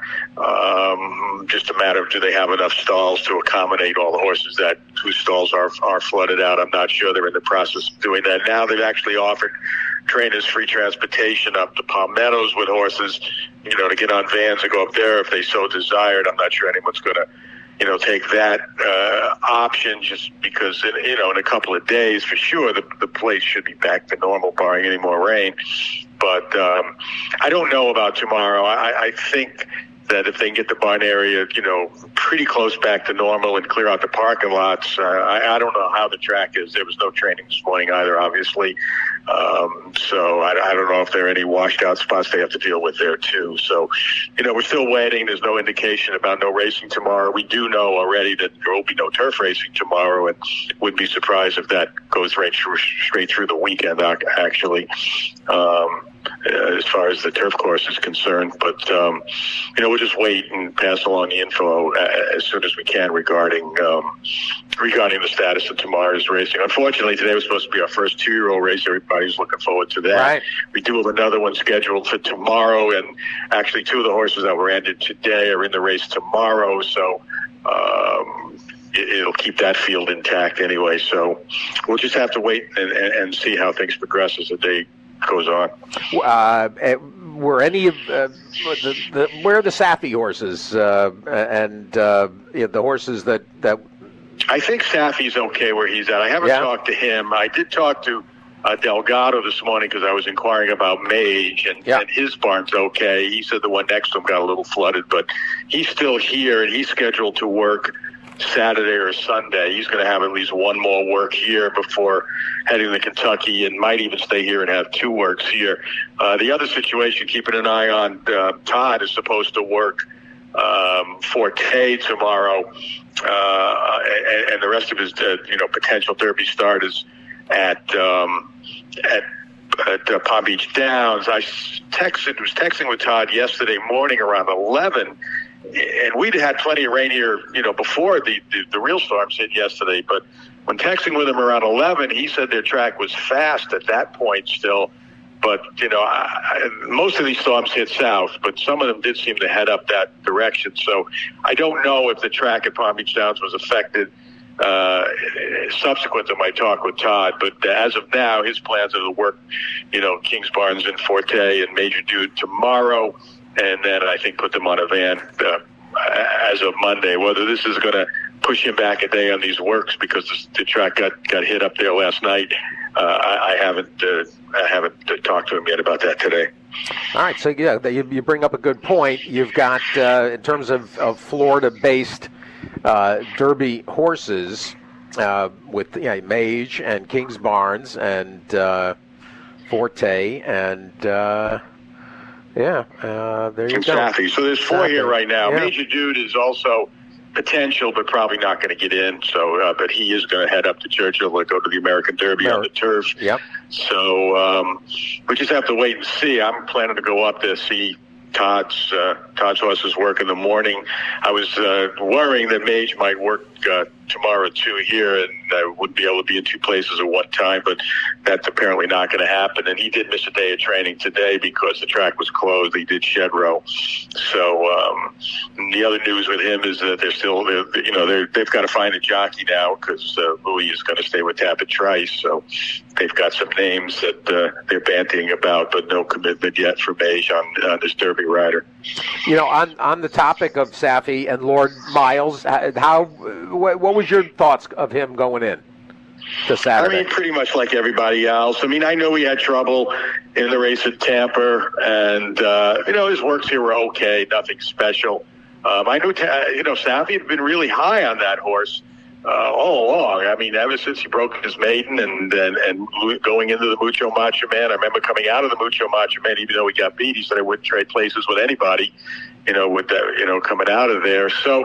Um, just a matter of do they have enough stalls to accommodate all the horses that whose stalls are are flooded out. I'm not sure. They're in the process of doing that now. They've actually offered trainers free transportation up to Palm Meadows with horses, you know, to get on vans and go up there if they so desired. I'm not sure anyone's going to, you know, take that uh, option just because, in, you know, in a couple of days, for sure, the, the place should be back to normal, barring any more rain. But um, I don't know about tomorrow. I, I think that if they can get the barn area, you know, pretty close back to normal and clear out the parking lots, uh, I, I don't know how the track is. There was no training this morning either, obviously. Um, so I, I don't know if there are any washed out spots they have to deal with there too. So, you know, we're still waiting. There's no indication about no racing tomorrow. We do know already that there will be no turf racing tomorrow, and would be surprised if that goes right through, straight through the weekend, actually. Um, Uh, as far as the turf course is concerned. But, um, you know, we'll just wait and pass along the info as soon as we can regarding um, regarding the status of tomorrow's racing. Unfortunately, today was supposed to be our first two-year-old race. Everybody's looking forward to that. Right. We do have another one scheduled for tomorrow, and actually two of the horses that were ended today are in the race tomorrow, so um, it'll keep that field intact anyway. So we'll just have to wait and, and, and see how things progress as the day goes on. Uh, were any of uh, the, the where are the Safi horses uh, and uh, you know, the horses that, that I think Safi's okay where he's at. I haven't yeah. talked to him. I did talk to uh, Delgado this morning because I was inquiring about Mage, and, yeah. and his barn's okay. He said the one next to him got a little flooded, but he's still here, and he's scheduled to work Saturday or Sunday. He's going to have at least one more work here before heading to Kentucky, and might even stay here and have two works here. Uh, the other situation, keeping an eye on, uh, Todd is supposed to work um, Forte tomorrow, uh, and, and the rest of his, uh, you know, potential Derby start is at um, at at uh, Palm Beach Downs. I texted was texting with Todd yesterday morning around eleven. And we'd had plenty of rain here, you know, before the, the, the real storms hit yesterday. But when texting with him around eleven, he said their track was fast at that point still. But, you know, I, I, most of these storms hit south, but some of them did seem to head up that direction. So I don't know if the track at Palm Beach Downs was affected uh, subsequent to my talk with Todd. But as of now, his plans are to work, you know, Kings Barnes and Forte and Major Dude tomorrow, and then I think put them on a van uh, as of Monday. Whether this is going to push him back a day on these works because the, the track got, got hit up there last night, uh, I, I haven't uh, I haven't uh, talked to him yet about that today. All right, so yeah, you, you bring up a good point. You've got uh, in terms of, of Florida-based uh, Derby horses uh, with you know, Mage and Kings Barnes and uh, Forte and. Uh, Yeah, uh, there you From go. Safi. So there's four Safi. here right now. Yeah. Major Dude is also potential, but probably not going to get in. So, uh, but he is going to head up to Churchill to go to the American Derby Mer- on the turf. Yep. So um, we just have to wait and see. I'm planning to go up there, see Todd's uh, Todd's horse's work in the morning. I was uh, worrying that Mage might work uh, tomorrow too here, and I wouldn't be able to be in two places at one time. But that's apparently not going to happen. And he did miss a day of training today because the track was closed. He did shed row. So um, the other news with him is that they're still, they're, you know, they're, they've got to find a jockey now because uh, Louis is going to stay with Tapit Trice. So they've got some names that uh, they're bantying about, but no commitment yet for Mage on, on this Derby rider. You know, on, on the topic of Safi and Lord Miles, how what, what was your thoughts of him going in to Saturday? I mean, pretty much like everybody else. I mean, I know he had trouble in the race at Tampa, and, uh, you know, his works here were okay, nothing special. Um, I knew, you know, Safi had been really high on that horse uh, all along. I mean, ever since he broke his maiden and, and, and going into the Mucho Macho Man. I remember coming out of the Mucho Macho Man, even though he got beat, he said I wouldn't trade places with anybody, you know, with that, you know, coming out of there. So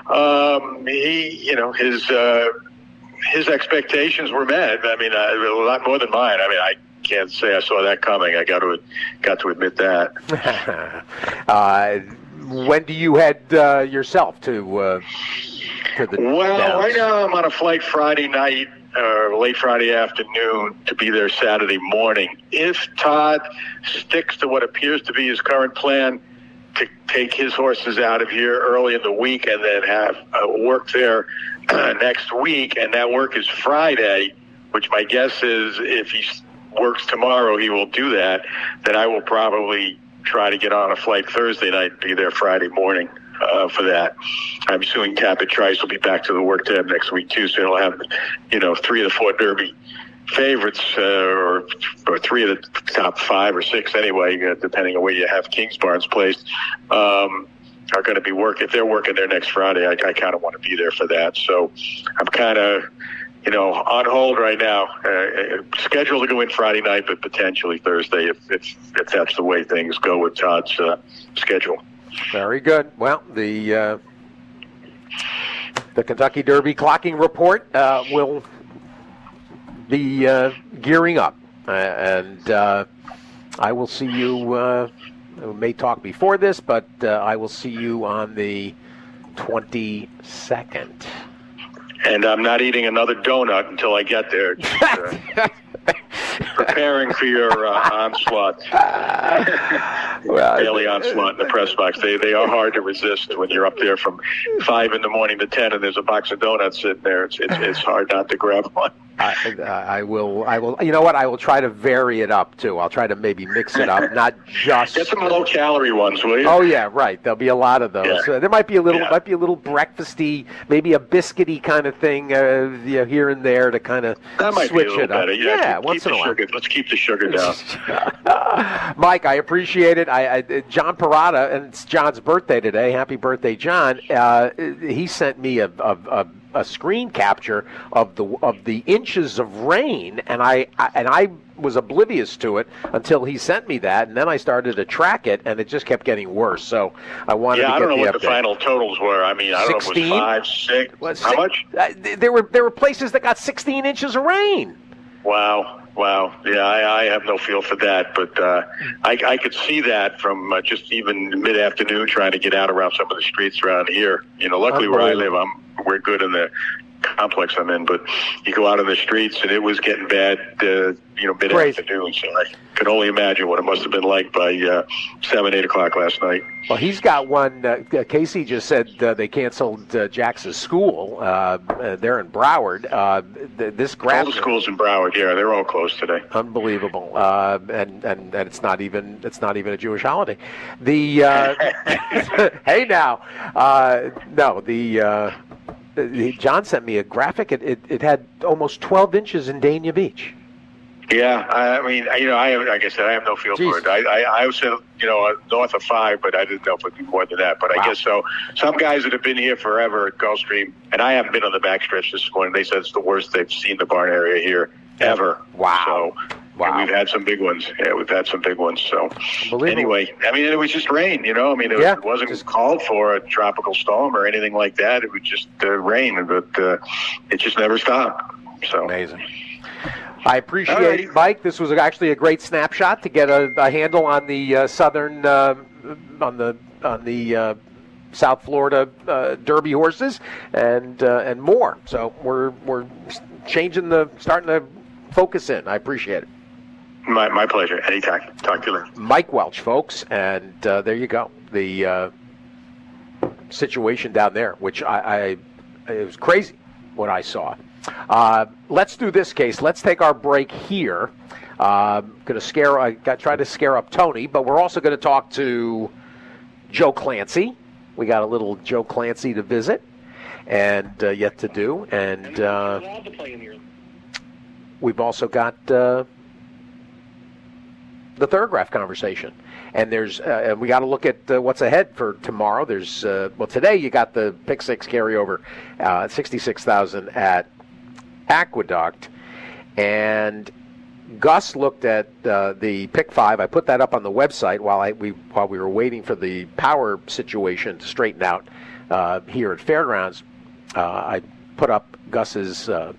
um, he, you know, his uh, his expectations were met. I mean, uh, a lot more than mine. I mean, I can't say I saw that coming. I got to got to admit that. uh, when do you head uh, yourself to? Uh, to the well, downs? right now I'm on a flight Friday night or late Friday afternoon to be there Saturday morning. If Todd sticks to what appears to be his current plan, to take his horses out of here early in the week and then have uh, work there uh, next week, and that work is Friday, which my guess is if he works tomorrow, he will do that, then I will probably try to get on a flight Thursday night and be there Friday morning uh, for that. I'm assuming Tapit Trice will be back to the work tab next week too, so he'll have, you know, three of the four Derby favorites, uh, or, or three of the top five or six anyway, uh, depending on where you have Kingsbarns placed, um, are going to be working. If they're working there next Friday, I, I kind of want to be there for that. So I'm kind of, you know, on hold right now. Uh, scheduled to go in Friday night, but potentially Thursday if if, if that's the way things go with Todd's uh, schedule. Very good. Well, the uh, the Kentucky Derby clocking report uh, will be uh, gearing up, uh, and uh, I will see you. Uh, we may talk before this, but uh, I will see you on the twenty-second. And I'm not eating another donut until I get there. Just, uh, preparing for your uh, onslaught, well, daily onslaught in the press box. They they are hard to resist when you're up there from five in the morning to ten, and there's a box of donuts sitting there. It's it's, it's hard not to grab one. I, I will. I will. You know what? I will try to vary it up too. I'll try to maybe mix it up, not just. Get some low-calorie ones, will you? Oh yeah, right. There'll be a lot of those. Yeah. Uh, there might be a little, Yeah. might be a little breakfasty, maybe a biscuity kind of thing, uh, you know, here and there to kind of That might switch be a little it up. better. Yeah, yeah keep, once keep in a the while. sugar. Let's keep the sugar down. Mike, I appreciate it. I, I John Parada, and it's John's birthday today. Happy birthday, John! Uh, he sent me a. a, a a screen capture of the of the inches of rain, and I, I and I was oblivious to it until he sent me that, and then I started to track it, and it just kept getting worse. So I wanted Yeah, to I get don't know the what update. the final totals were. I mean, I don't sixteen? know if it was five, six. Well, How six- much? Uh, th- there were there were places that got sixteen inches of rain. Wow. Wow. Yeah, I, I have no feel for that, but uh, I, I could see that from uh, just even mid-afternoon trying to get out around some of the streets around here. You know, luckily where I live, I'm we're good in the complex I'm in, but you go out in the streets and it was getting bad, uh, you know, mid-afternoon. So I can only imagine what it must have been like by uh, seven, eight o'clock last night. Well, he's got one. Uh, Casey just said uh, they canceled uh, Jax's school. Uh, uh, they're in Broward. Uh, th- this All graph, the schools in Broward, yeah, they're all closed today. unbelievable, uh, and, and and it's not even it's not even a Jewish holiday. The uh, hey now, uh, no the. Uh, John sent me a graphic. It, it it had almost twelve inches in Dania Beach. Yeah, I mean, you know, I have, like I said, I have no feel Jeez. for it. I, I, I said, you know, north of five, but I didn't know if it'd be more than that. But Wow. I guess so. Some guys that have been here forever at Gulfstream, and I haven't been on the backstretch this morning. They said it's the worst they've seen the barn area here ever. Wow. So Wow. We've had some big ones. Yeah, we've had some big ones. So anyway, I mean, it was just rain, you know. I mean, it, yeah, it wasn't just called for a tropical storm or anything like that. It was just uh, rain, but uh, it just never stopped. So amazing. I appreciate right. it, Mike. This was actually a great snapshot to get a, a handle on the uh, southern, uh, on the on the uh, South Florida uh, Derby horses and uh, and more. So we're we're changing the starting to focus in. I appreciate it. My my pleasure. Anytime. Talk to you later. Mike Welch, folks, and uh, there you go. The uh, situation down there, which I, I it was crazy what I saw. Uh, let's do this case. Let's take our break here. Uh, going to scare. I got try to scare up Tony, but we're also going to talk to Joe Clancy. We got a little Joe Clancy to visit, and uh, yet to do, and uh, we've also got uh, the Thorograph conversation. And there's, uh, and we got to look at uh, what's ahead for tomorrow. There's, uh, well, today you got the Pick Six carryover, uh, sixty-six thousand at Aqueduct, and Gus looked at uh, the Pick Five. I put that up on the website while I we while we were waiting for the power situation to straighten out uh, here at Fairgrounds. Uh, I put up Gus's uh,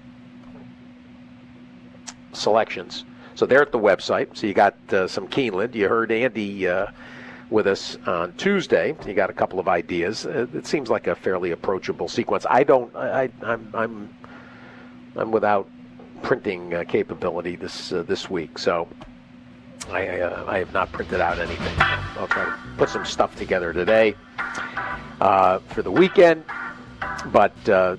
selections, so they're at the website. So you got uh, some Keeneland. You heard Andy uh, with us on Tuesday. You got a couple of ideas. It, it seems like a fairly approachable sequence. I don't. I, I'm. I'm I'm without printing uh, capability this uh, this week, so I uh, I have not printed out anything. I'll try to put some stuff together today uh, for the weekend. But uh,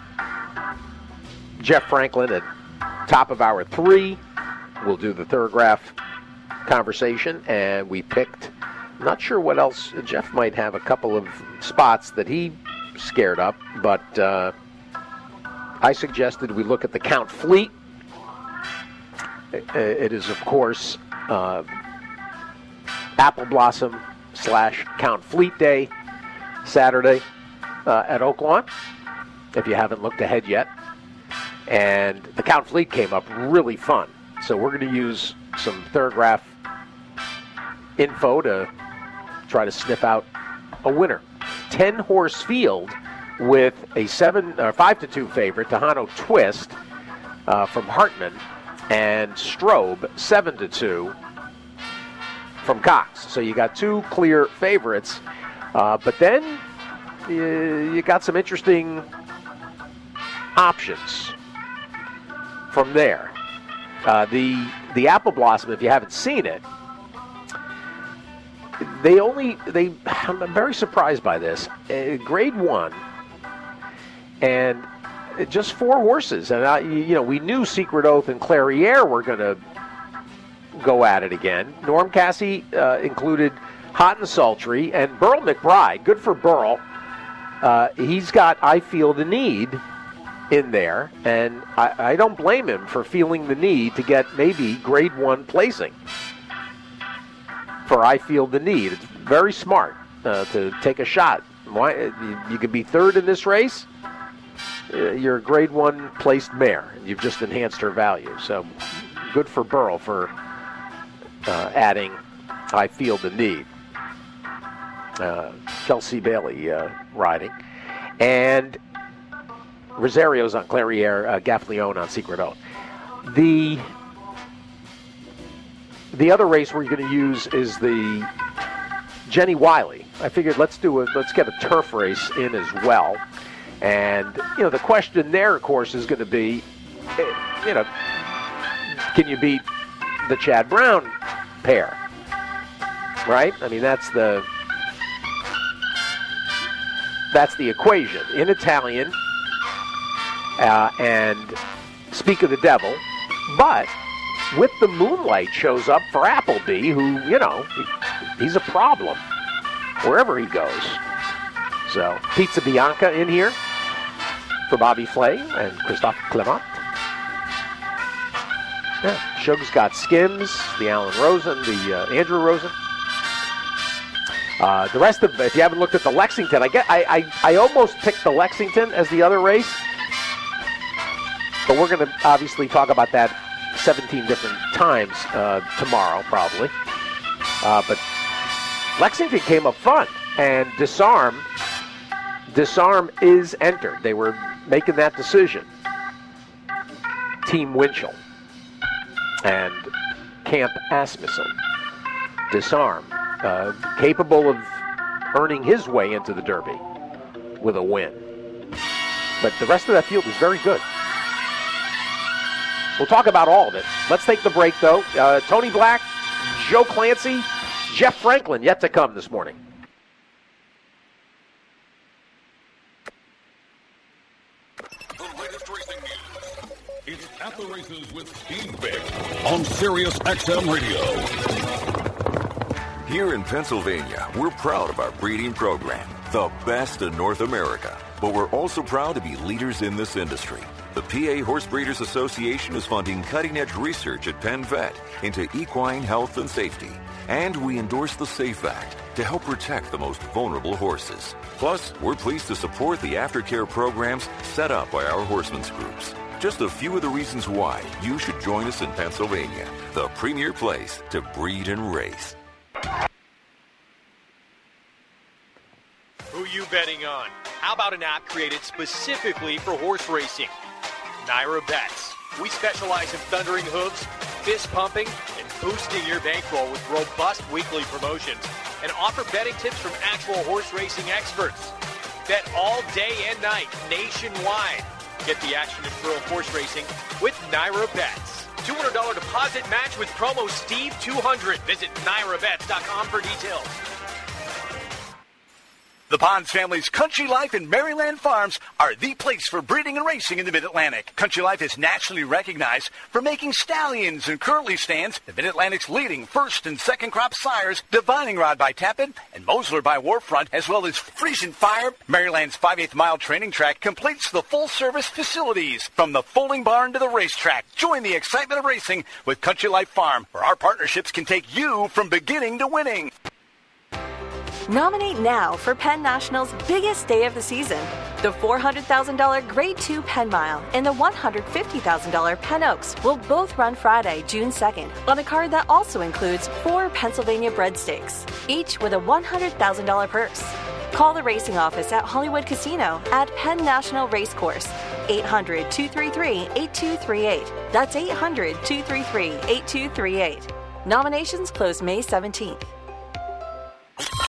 Jeff Franklin at top of hour three will do the Thorograph conversation, and we picked. I'm not sure what else. Jeff might have a couple of spots that he scared up, but. Uh, I suggested we look at the Count Fleet. It is, of course, uh, Apple Blossom slash Count Fleet Day, Saturday uh, at Oaklawn, if you haven't looked ahead yet. And the Count Fleet came up really fun. So we're going to use some Thorograph info to try to sniff out a winner. ten-horse field with a seven or five to two favorite, Tejano Twist uh, from Hartman, and Strobe seven to two from Cox. So you got two clear favorites, uh, but then you, you got some interesting options from there. Uh, the the Apple Blossom, if you haven't seen it, they only they. I'm very surprised by this. Uh, grade one. And just four horses. And, I, you know, we knew Secret Oath and Clairiere were going to go at it again. Norm Cassie uh, included Hot and Sultry. And Burl McBride, good for Burl. Uh, he's got I Feel the Need in there. And I, I don't blame him for feeling the need to get maybe grade one placing for I Feel the Need. It's very smart uh, to take a shot. Why, you, you could be third in this race. You're a grade one placed mare. You've just enhanced her value. So good for Burl for uh, adding I Feel the Need. Uh, Chelsea Bailey uh, riding. And Rosario's on Clairiere, uh, Gaffleone on Secret Oath. The, the other race we're going to use is the Jenny Wiley. I figured let's do a, let's get a turf race in as well. And, you know, the question there, of course, is going to be, you know, can you beat the Chad Brown pair? Right? I mean, that's the that's the equation. In Italian, uh, and Speak of the Devil, but with the Moonlight shows up for Appleby, who, you know, he, he's a problem wherever he goes. So, Pizza Bianca in here for Bobby Flay and Christophe Clement. Yeah, Shug's got Skims, the Alan Rosen, the uh, Andrew Rosen. Uh, the rest of, if you haven't looked at the Lexington, I get, I, I, I almost picked the Lexington as the other race, but we're going to obviously talk about that seventeen different times uh, tomorrow, probably. Uh, but Lexington came up front, and Disarm, Disarm is entered. They were making that decision. Team Winchell and Camp Asmussen. Disarm, uh, capable of earning his way into the Derby with a win. But the rest of that field is very good. We'll talk about all of it. Let's take the break, though. Uh, Tony Black, Joe Clancy, Jeff Franklin yet to come this morning. The latest racing news. It's At the Races with Steve Vick on Sirius X M Radio. Here in Pennsylvania, we're proud of our breeding program, the best in North America. But we're also proud to be leaders in this industry. The P A Horse Breeders Association is funding cutting-edge research at Penn Vet into equine health and safety. And we endorse the SAFE Act to help protect the most vulnerable horses. Plus, we're pleased to support the aftercare programs set up by our horsemen's groups. Just a few of the reasons why you should join us in Pennsylvania, the premier place to breed and race. Who you betting on? How about an app created specifically for horse racing? Naira Bets. We specialize in thundering hooves, fist pumping, and boosting your bankroll with robust weekly promotions and offer betting tips from actual horse racing experts. Bet all day and night nationwide. Get the action and thrill of horse racing with Naira Bets. two hundred dollars deposit match with promo Steve two hundred. Visit naira bets dot com for details. The Ponds family's Country Life and Maryland Farms are the place for breeding and racing in the Mid-Atlantic. Country Life is nationally recognized for making stallions and curly stands, the Mid-Atlantic's leading first and second crop sires, Divining Rod by Tappan and Mosler by Warfront, as well as Friesian Fire. Maryland's five-eighths mile training track completes the full-service facilities from the folding barn to the racetrack. Join the excitement of racing with Country Life Farm, where our partnerships can take you from beginning to winning. Nominate now for Penn National's biggest day of the season, the four hundred thousand dollars Grade two Penn Mile and the one hundred fifty thousand dollars Penn Oaks will both run Friday, June second, on a card that also includes four Pennsylvania bred stakes, each with a one hundred thousand dollars purse. Call the racing office at Hollywood Casino at Penn National Racecourse, eight hundred, two three three, eight two three eight. That's eight hundred, two three three, eight two three eight. Nominations close May seventeenth.